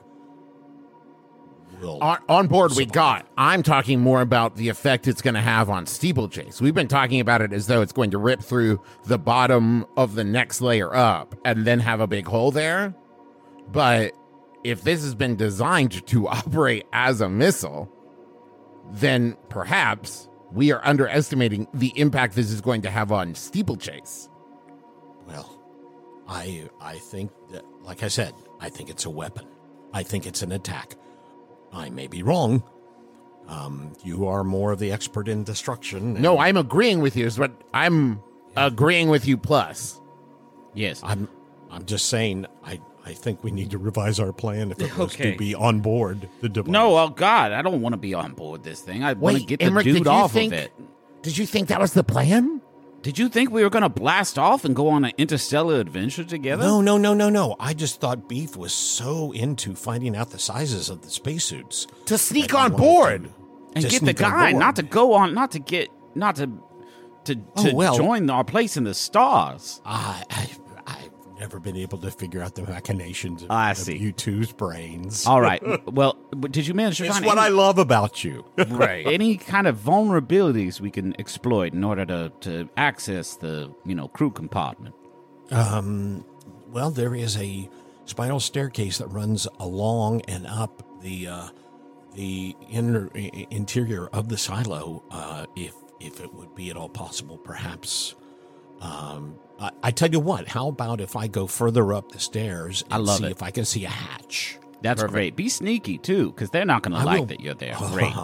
will. On, on board, we survive. got. I'm talking more about the effect it's going to have on steeplechase. We've been talking about it as though it's going to rip through the bottom of the next layer up and then have a big hole there. But if this has been designed to operate as a missile, then perhaps we are underestimating the impact this is going to have on steeplechase. Well, I I think that, like I said, I think it's a weapon. I think it's an attack. I may be wrong. Um, you are more of the expert in destruction. No, I'm agreeing with you, but I'm agreeing with you plus. yes. I'm I'm just saying. I I think we need to revise our plan if it was Okay. to be on board the device. No, oh God, I don't want to be on board this thing. I want to Wait, get the Emmerich, did dude you off think- of it. Did you think that was the plan? Did you think we were going to blast off and go on an interstellar adventure together? No, no, no, no, no. I just thought Beef was so into finding out the sizes of the spacesuits To sneak that he on wanted board. to- and to get the sneak on guy, board. not to go on, not to get, not to, to, to Oh, well. join our place in the stars. I, I, I've never been able to figure out the machinations of, I of see. you two's brains. All right. Well, but did you manage to It's find what any, I love about you. Right. any kind of vulnerabilities we can exploit in order to, to access the, you know, crew compartment? Um, well, there is a spiral staircase that runs along and up the uh, the inner i- interior of the silo. Uh, if if it would be at all possible, perhaps. Um, I, I tell you what. How about if I go further up the stairs and I love see it. if I can see a hatch? That's great. Be sneaky too, because they're not going to I like will- that you're there. Great.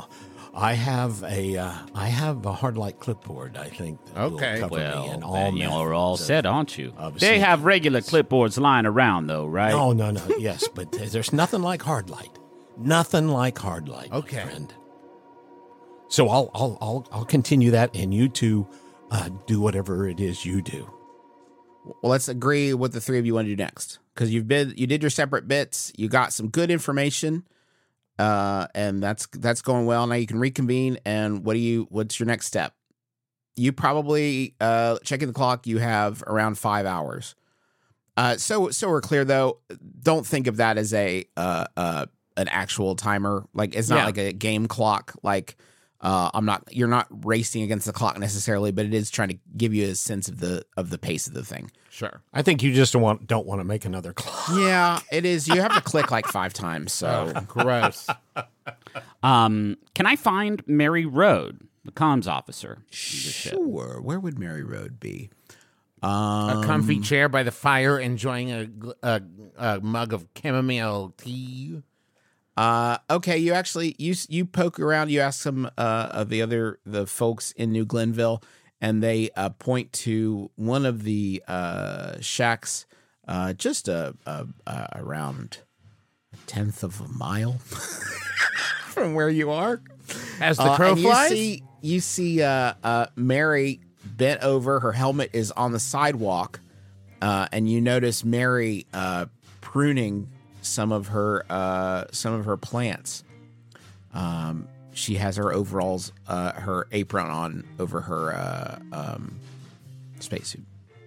I have a uh, I have a hard light clipboard. I think. That Okay. will cover Well, me in all then you're all methods set, of- aren't you? of They sneak- have regular clipboards lying around, though, right? No, no, no. Yes, but there's nothing like hard light. Nothing like hard light. Okay. My friend. So I'll I'll I'll I'll continue that, and you two uh, do whatever it is you do. Well, let's agree what the three of you want to do next, because you've been you did your separate bits. You got some good information, uh, and that's that's going well. Now you can reconvene. And what do you? What's your next step? You probably uh, checking the clock. You have around five hours. Uh, so so we're clear though. Don't think of that as a uh, uh, an actual timer. Like it's not Yeah. like a game clock. Like. Uh, I'm not. You're not racing against the clock necessarily, but it is trying to give you a sense of the of the pace of the thing. Sure. I think you just don't want don't want to make another clock. Yeah, it is. You have to click like five times. So Gross. Um, can I find Mary Road, the comms officer? sure. Where would Mary Road be? A Um, comfy chair by the fire, enjoying a, gl- a, a mug of chamomile tea. Uh, okay, you actually you you poke around. You ask some uh, of the other the folks in New Glenville, and they uh, point to one of the uh, shacks, uh, just a, a, a around a tenth of a mile from where you are. As the Uh, crow and flies? You see, you see uh, uh, Mary bent over. Her helmet is on the sidewalk, uh, and you notice Mary uh, pruning some of her uh, some of her plants. Um, she has her overalls, uh, her apron on over her uh, um, spacesuit.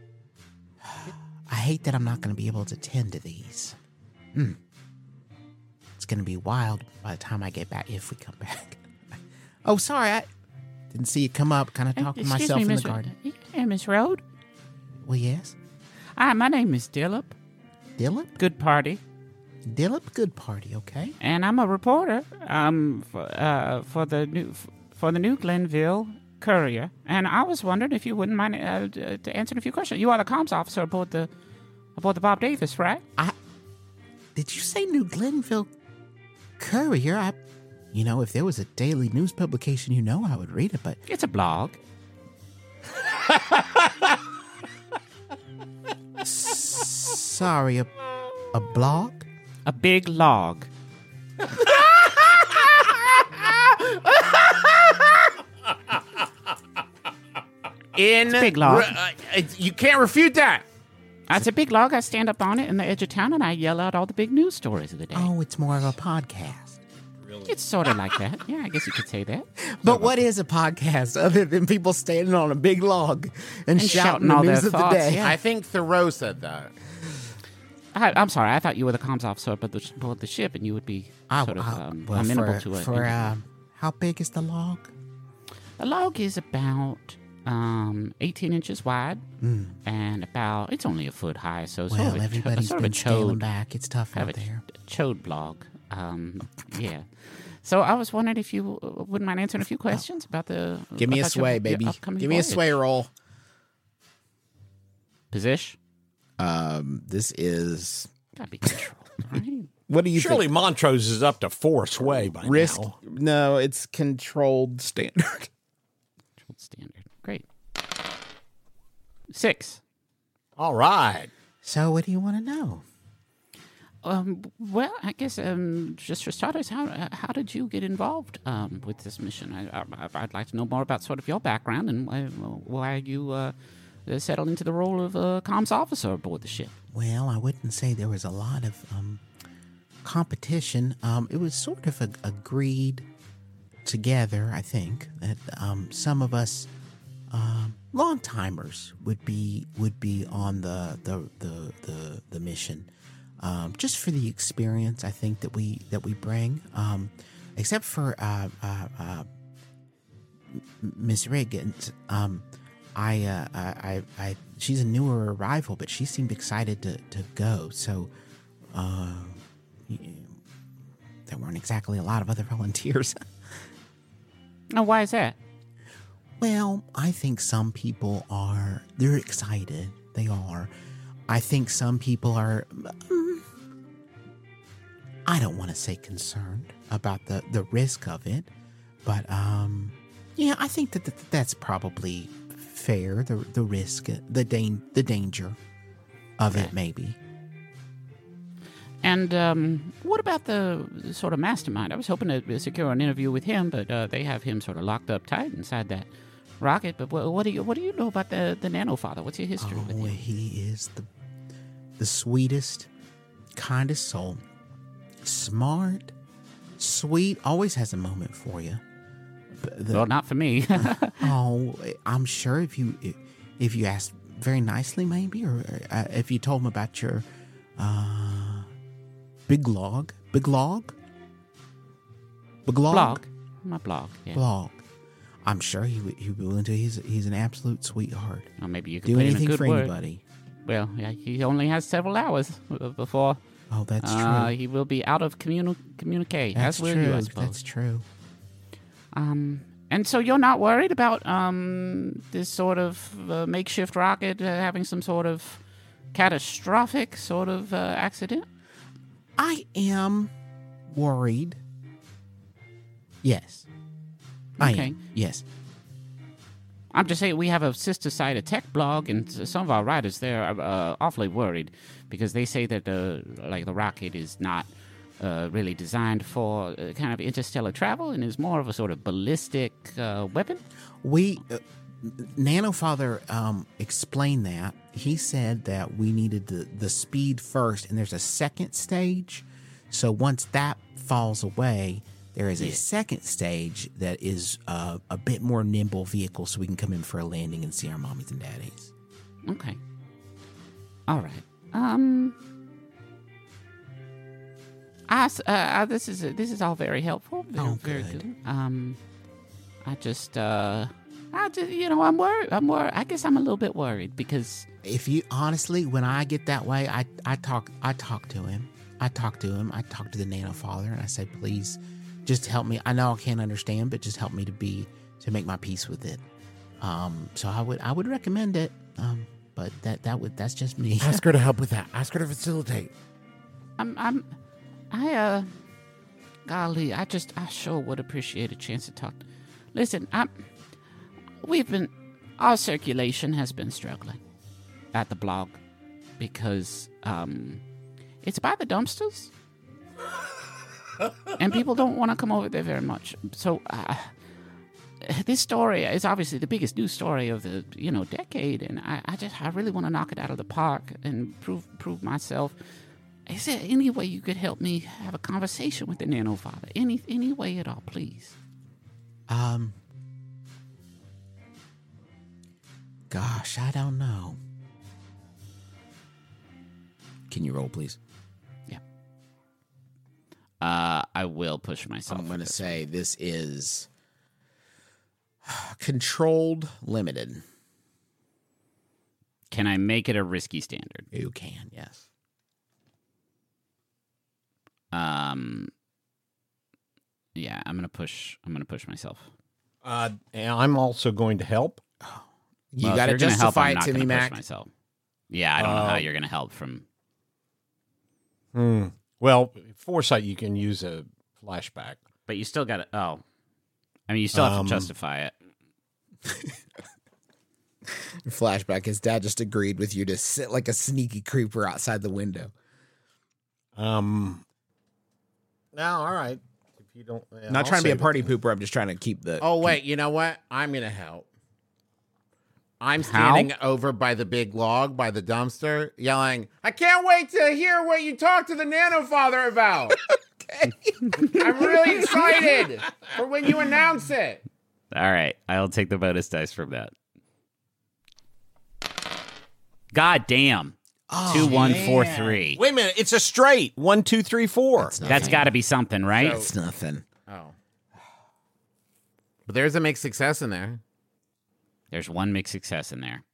I hate that I'm not going to be able to tend to these. Hmm. It's going to be wild by the time I get back, if we come back. Oh, sorry, I didn't see you come up. Kind of talking to Excuse myself me, in the Miss garden. Yeah, Miss Road. Well, yes. Hi, my name is Dillip. Dillip? Good party. Dillip, good party, okay. And I'm a reporter um, for, uh, for the new for the New Glenville Courier. And I was wondering if you wouldn't mind uh, d- to answer a few questions. You are the comms officer aboard the aboard the Bob Davis, right? I did you say New Glenville Courier? I, you know, if there was a daily news publication, you know, I would read it. But it's a blog. Sorry, a a blog, a big log. In It's a big log. uh, it- you can't refute that. It's a big log. I stand up on it in the edge of town and I yell out all the big news stories of the day. Oh, it's more of a podcast. It's sort of like that. Yeah, I guess you could say that. But what is a podcast other than people standing on a big log and, And shouting, shouting the all news their of the thoughts, day? yeah. I think Thoreau said that. I, I'm sorry. I thought you were the comms officer aboard the, aboard the ship, and you would be I- sort of I- um, well, amenable for, to it. For uh, how big is the log? The log is about um, eighteen inches wide Mm. and about it's only a foot high. So Well, sort of a, cho- everybody's sort been of a scaling chode, back. It's tough kind out of a there. chode blog. Um, yeah. So I was wondering if you uh, wouldn't mind answering a few questions about the. Give me a about your- sway, your baby. upcoming Give me a voyage. sway roll. Position. Um, this is. Gotta be controlled, right? What do you Surely think? Montrose is up to four sway by Risk? now. No, it's controlled standard. Controlled standard. Great. Six. All right. So, what do you want to know? Um, well, I guess um, just for starters, how uh, how did you get involved um, with this mission? I, I, I'd like to know more about sort of your background and why, why you uh, settled into the role of a comms officer aboard the ship. Well, I wouldn't say there was a lot of um, competition. Um, it was sort of a, agreed together, I think, that um, some of us um, long timers would be would be on the the the the, the mission. Um, just for the experience, I think that we that we bring, um, except for uh, uh, uh, Miss Riggins. Um, I, uh, I, I, I, she's a newer arrival, but she seemed excited to to go. So, uh, there weren't exactly a lot of other volunteers. Now, why is that? Well, I think some people are. They're excited. They are. I think some people are. Um, I don't want to say concerned about the, the risk of it, But um, yeah, I think that, that that's probably fair. The the risk, the dan- the danger of it, maybe. And um, what about the sort of mastermind? I was hoping to secure an interview with him, but uh, they have him sort of locked up tight inside that rocket. But what, what do you what do you know about the the Nano Father? What's your history Oh, with him? he is the the sweetest, kindest soul. Smart, sweet, always has a moment for you. The, well, not for me. oh, I'm sure if you if you asked very nicely, maybe, or uh, if you told him about your uh, big log, big log, big log, blog, my blog, yeah. blog. I'm sure he would he would be willing to. He's he's an absolute sweetheart. Or maybe you could do put in a anything good for word. anybody. Well, yeah, he only has several hours before. Oh, that's uh, true. He will be out of communi- communique. That's As will true. you, I suppose. That's true. Um, and so you're not worried about um this sort of uh, makeshift rocket uh, having some sort of catastrophic sort of uh, accident? I am worried. Yes. I Okay. am. Yes. I'm just saying we have a sister site, a tech blog, and some of our writers there are uh, awfully worried because they say that the like the rocket is not uh, really designed for uh, kind of interstellar travel and is more of a sort of ballistic uh, weapon. We, uh, Nanofather um, explained that. He said that we needed the, the speed first, and there's a second stage. So once that falls away, there is a second stage that is uh, a bit more nimble vehicle, so we can come in for a landing and see our mommies and daddies. Okay. All right. Um. I, s- uh, uh, this is this is all very helpful. Very, Oh, very good. good. Um, I just uh, I just you know I'm worried. I'm worried. I guess I'm a little bit worried because If you honestly, when I get that way, I I talk I talk to him. I talk to him. I talk to the Nanofather, and I say, please, just help me. I know I can't understand, but just help me to be to make my peace with it. Um, so I would I would recommend it. Um, but that that would that's just me. Ask her to help with that. Ask her to facilitate. I'm I'm I uh, golly, I just I sure would appreciate a chance to talk. Listen, I'm we've been our circulation has been struggling at the blog because um. It's by the dumpsters, and people don't want to come over there very much. So, uh, this story is obviously the biggest news story of the you know decade, and I, I just I really want to knock it out of the park and prove prove myself. Is there any way you could help me have a conversation with the Nanofather? Any any way at all, please? Um. Gosh, I don't know. Can you roll, please? Uh, I will push myself. I'm going to say this is controlled limited. Can I make it a risky standard? You can, yes. Um. Yeah, I'm gonna push. I'm gonna push myself. Uh, and I'm also going to help. You Well, if got to you're gonna help, justify I'm it not to me, gonna push Mac. myself. Yeah, I don't know how Uh, you're gonna help from. Hmm. Well, foresight, you can use a flashback. But you still got to. Oh, I mean, you still have Um, to justify it. Flashback. His dad just agreed with you to sit like a sneaky creeper outside the window. Um. No, all right. If you don't, yeah, Not I'll trying to be a save it party then. pooper. I'm just trying to keep the. Oh, wait. You know what? I'm going to help. I'm How? standing over by the big log, by the dumpster, yelling, I can't wait to hear what you talk to the Nanofather about. Okay. I'm really excited for when you announce it. All right, I'll take the bonus dice from that. God damn. Oh, Two, one, man. four, three. Wait a minute. It's a straight. One, two, three, four. That's got to be something, right? So- It's nothing. Oh. But there's a mixed success in there. There's one mixed success in there.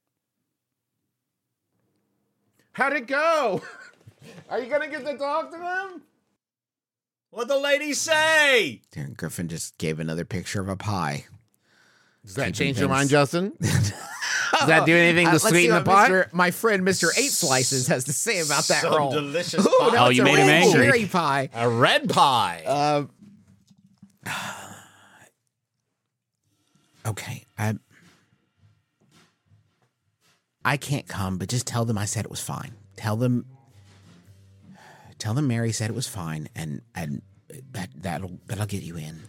How'd it go? Are you going to get to talk to them? What'd the lady say? Darren Griffin just gave another picture of a pie. Does that Keeping change your things- mind, Justin? Does that do anything Uh, to let's see sweeten the what pot? Mister my friend Mister Eight Slices has to say about that Some roll. delicious Ooh, pie. no, Oh, it's you a made him red angry. cherry pie. A red pie. Uh, Okay, I I can't come, but just tell them I said it was fine. Tell them, tell them Mary said it was fine, and and that that'll that'll get you in.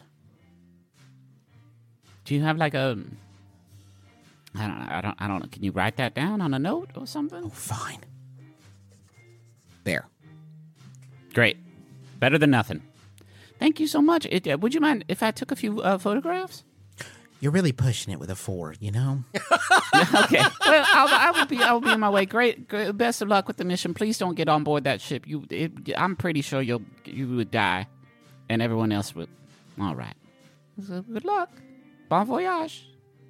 Do you have like a? I don't. I don't. I don't know. Can you write that down on a note or something? Oh, fine. There. Great. Better than nothing. Thank you so much. It, uh, would you mind if I took a few uh, photographs? You're really pushing it with a four, you know? Okay. Well, I'll, I will be. I will be on my way. Great, great. Best of luck with the mission. Please don't get on board that ship. You. It, I'm pretty sure you'll. You would die, and everyone else would. All right. So good luck. Bon voyage.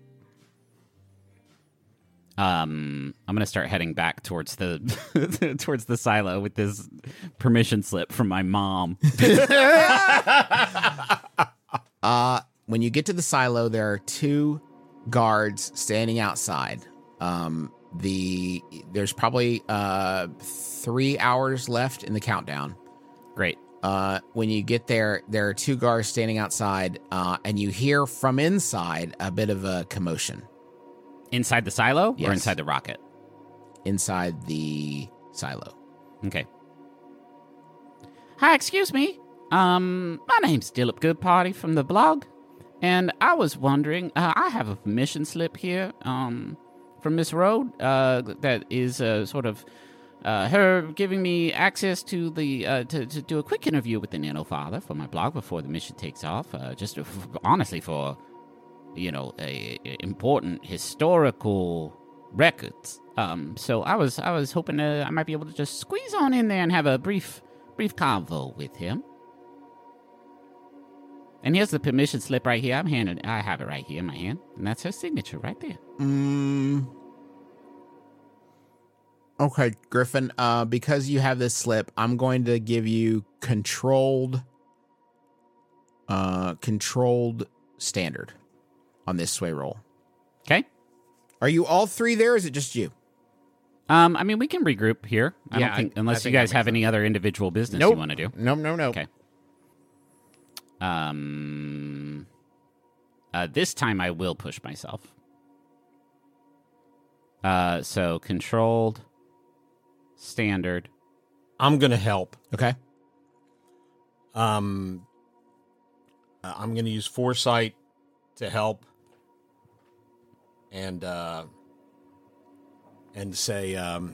Um, I'm gonna start heading back towards the towards the silo with this permission slip from my mom. uh, when you get to the silo, there are two guards standing outside. Um, the there's probably uh three hours left in the countdown. Great. Uh, when you get there, there are two guards standing outside, uh, and you hear from inside a bit of a commotion. Inside the silo yes. or inside the rocket? Inside the silo. Okay. Hi, excuse me. Um, my name's Dilip Goodparty from the blog, and I was wondering, uh, I have a permission slip here, um, from Miss Rode, uh, that is, uh, sort of, uh, her giving me access to the, uh, to, to do a quick interview with the Nano Father for my blog before the mission takes off, uh, just to, honestly for... you know, a, a important historical records. Um, so I was I was hoping uh, I might be able to just squeeze on in there and have a brief brief convo with him. And here's the permission slip right here. I'm handing. I have it right here in my hand, and that's her signature right there. Mm. Okay, Griffin. Uh, because you have this slip, I'm going to give you controlled. Uh, controlled standard. On this sway roll. Okay. Are you all three there, or is it just you? Um, I mean, we can regroup here. I yeah, don't think, I, unless I you think guys have any other individual business nope. you want to do. No, no, no. Okay. Um, uh, this time I will push myself. Uh, so controlled, standard. I'm gonna help. Okay. Um, I'm gonna use foresight to help. And uh, and say, um,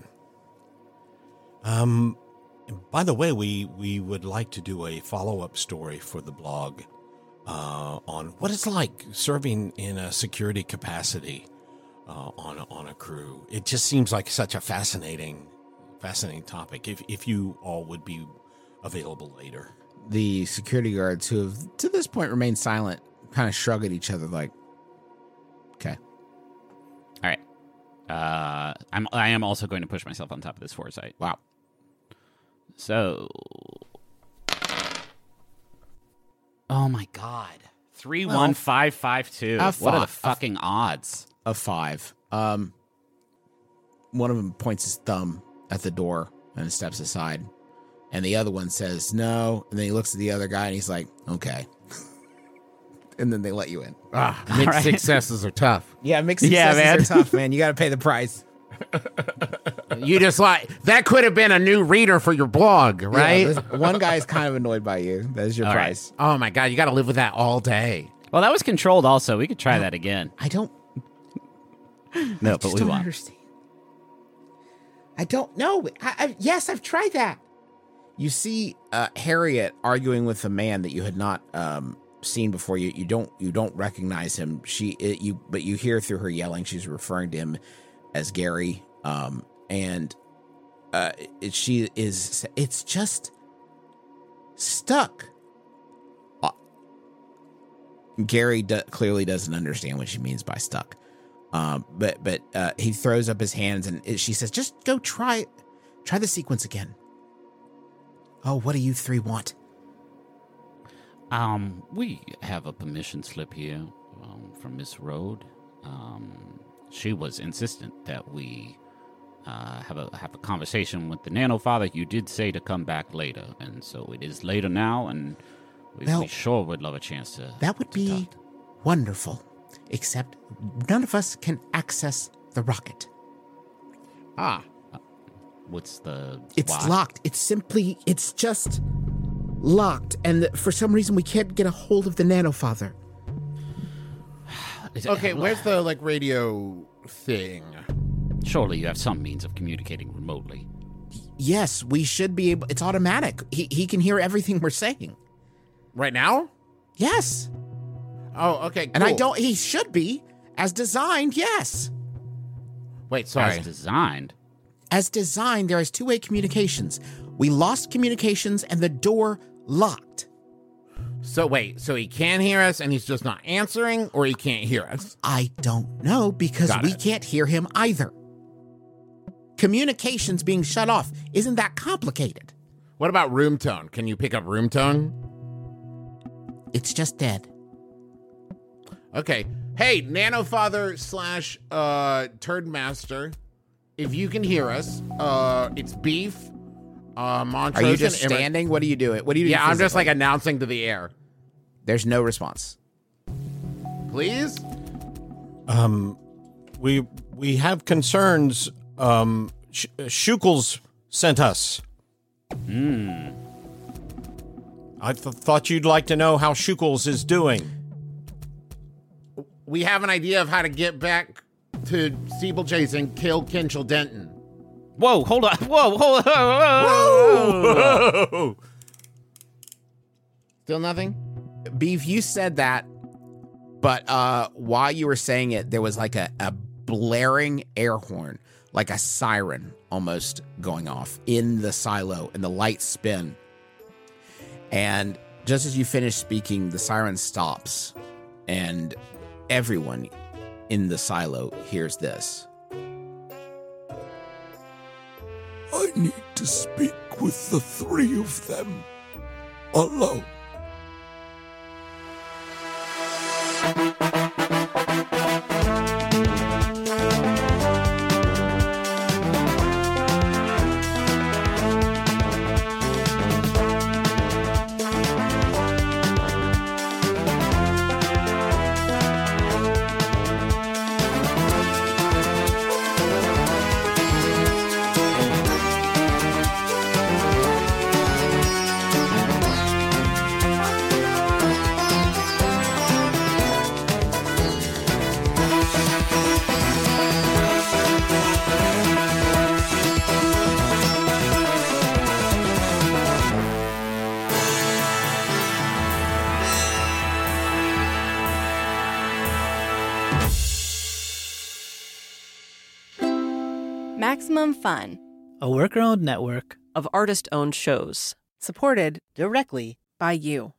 um, by the way, we, we would like to do a follow-up story for the blog uh, on what it's like serving in a security capacity uh, on a, on a crew. It just seems like such a fascinating, fascinating topic. If if you all would be available later, the security guards who have to this point remained silent kind of shrug at each other, like, "Okay." All right. Uh, I'm I am also going to push myself on top of this foresight. Wow. So, oh my god, three well, one five five two. What five, are the fucking odds? A five. Um, one of them points his thumb at the door and steps aside, and the other one says no. And then he looks at the other guy and he's like, "Okay." And then they let you in. Ah, mixed right. successes are tough. Yeah, mixed successes yeah, are tough, man. You got to pay the price. You just like, that could have been a new reader for your blog, right? Yeah, this, one guy is kind of annoyed by you. That is your all price. Right. Oh my God, you got to live with that all day. Well, that was controlled also. We could try no, that again. I don't. No, I but we don't won't. understand. I don't know. I, I, yes, I've tried that. You see uh, Harriet arguing with a man that you had not um, seen before. You you don't you don't recognize him. She it, you but you hear through her yelling. She's referring to him as Gary. Um, and uh, it, she is. It's just stuck. Uh, Gary do, clearly doesn't understand what she means by stuck. Um, but but uh, he throws up his hands and it, she says, "Just go try try the sequence again." Oh, what do you three want? Um, we have a permission slip here um, from Miss Rode. Um, she was insistent that we uh, have a have a conversation with the Nano Father. You did say to come back later, and so it is later now, and we, well, we sure would love a chance to. That would to be talk. wonderful. except none of us can access the rocket. Ah. What's the... It's why? locked. It's simply, it's just locked. And for some reason, we can't get a hold of the Nanofather. Okay, where's the, like, radio thing? Surely you have some means of communicating remotely. Yes, we should be able, it's automatic. He, he can hear everything we're saying. Right now? Yes. Oh, okay, cool. And I don't, he should be. As designed, yes. Wait, sorry. As designed? As designed, there is two-way communications. We lost communications and the door locked. So wait, so he can hear us and he's just not answering, or he can't hear us? I don't know because Got we it. can't hear him either. Communications being shut off. Isn't that complicated? What about room tone? Can you pick up room tone? It's just dead. Okay. Hey, Nanofather slash uh, Turd Master, if you can hear us, uh, it's Beef. Uh, Montrose. Are you just and Emma- standing? What are you doing? What do you do? Yeah, I'm just physically? like announcing to the air. There's no response. Please? Um, we we have concerns. Um, Sh- Shukels sent us. Hmm. I th- thought you'd like to know how Shukels is doing. We have an idea of how to get back to Steeplechase and kill Kinchel Denton. Whoa, hold on. Whoa, hold on. Whoa. Whoa! Still nothing? Beef, you said that, but uh, while you were saying it, there was like a, a blaring air horn, like a siren almost going off in the silo, and the lights spin. And just as you finish speaking, the siren stops, and everyone in the silo hears this. I need to speak with the three of them alone. Maximum Fun, a worker-owned network of artist-owned shows. supported directly by you.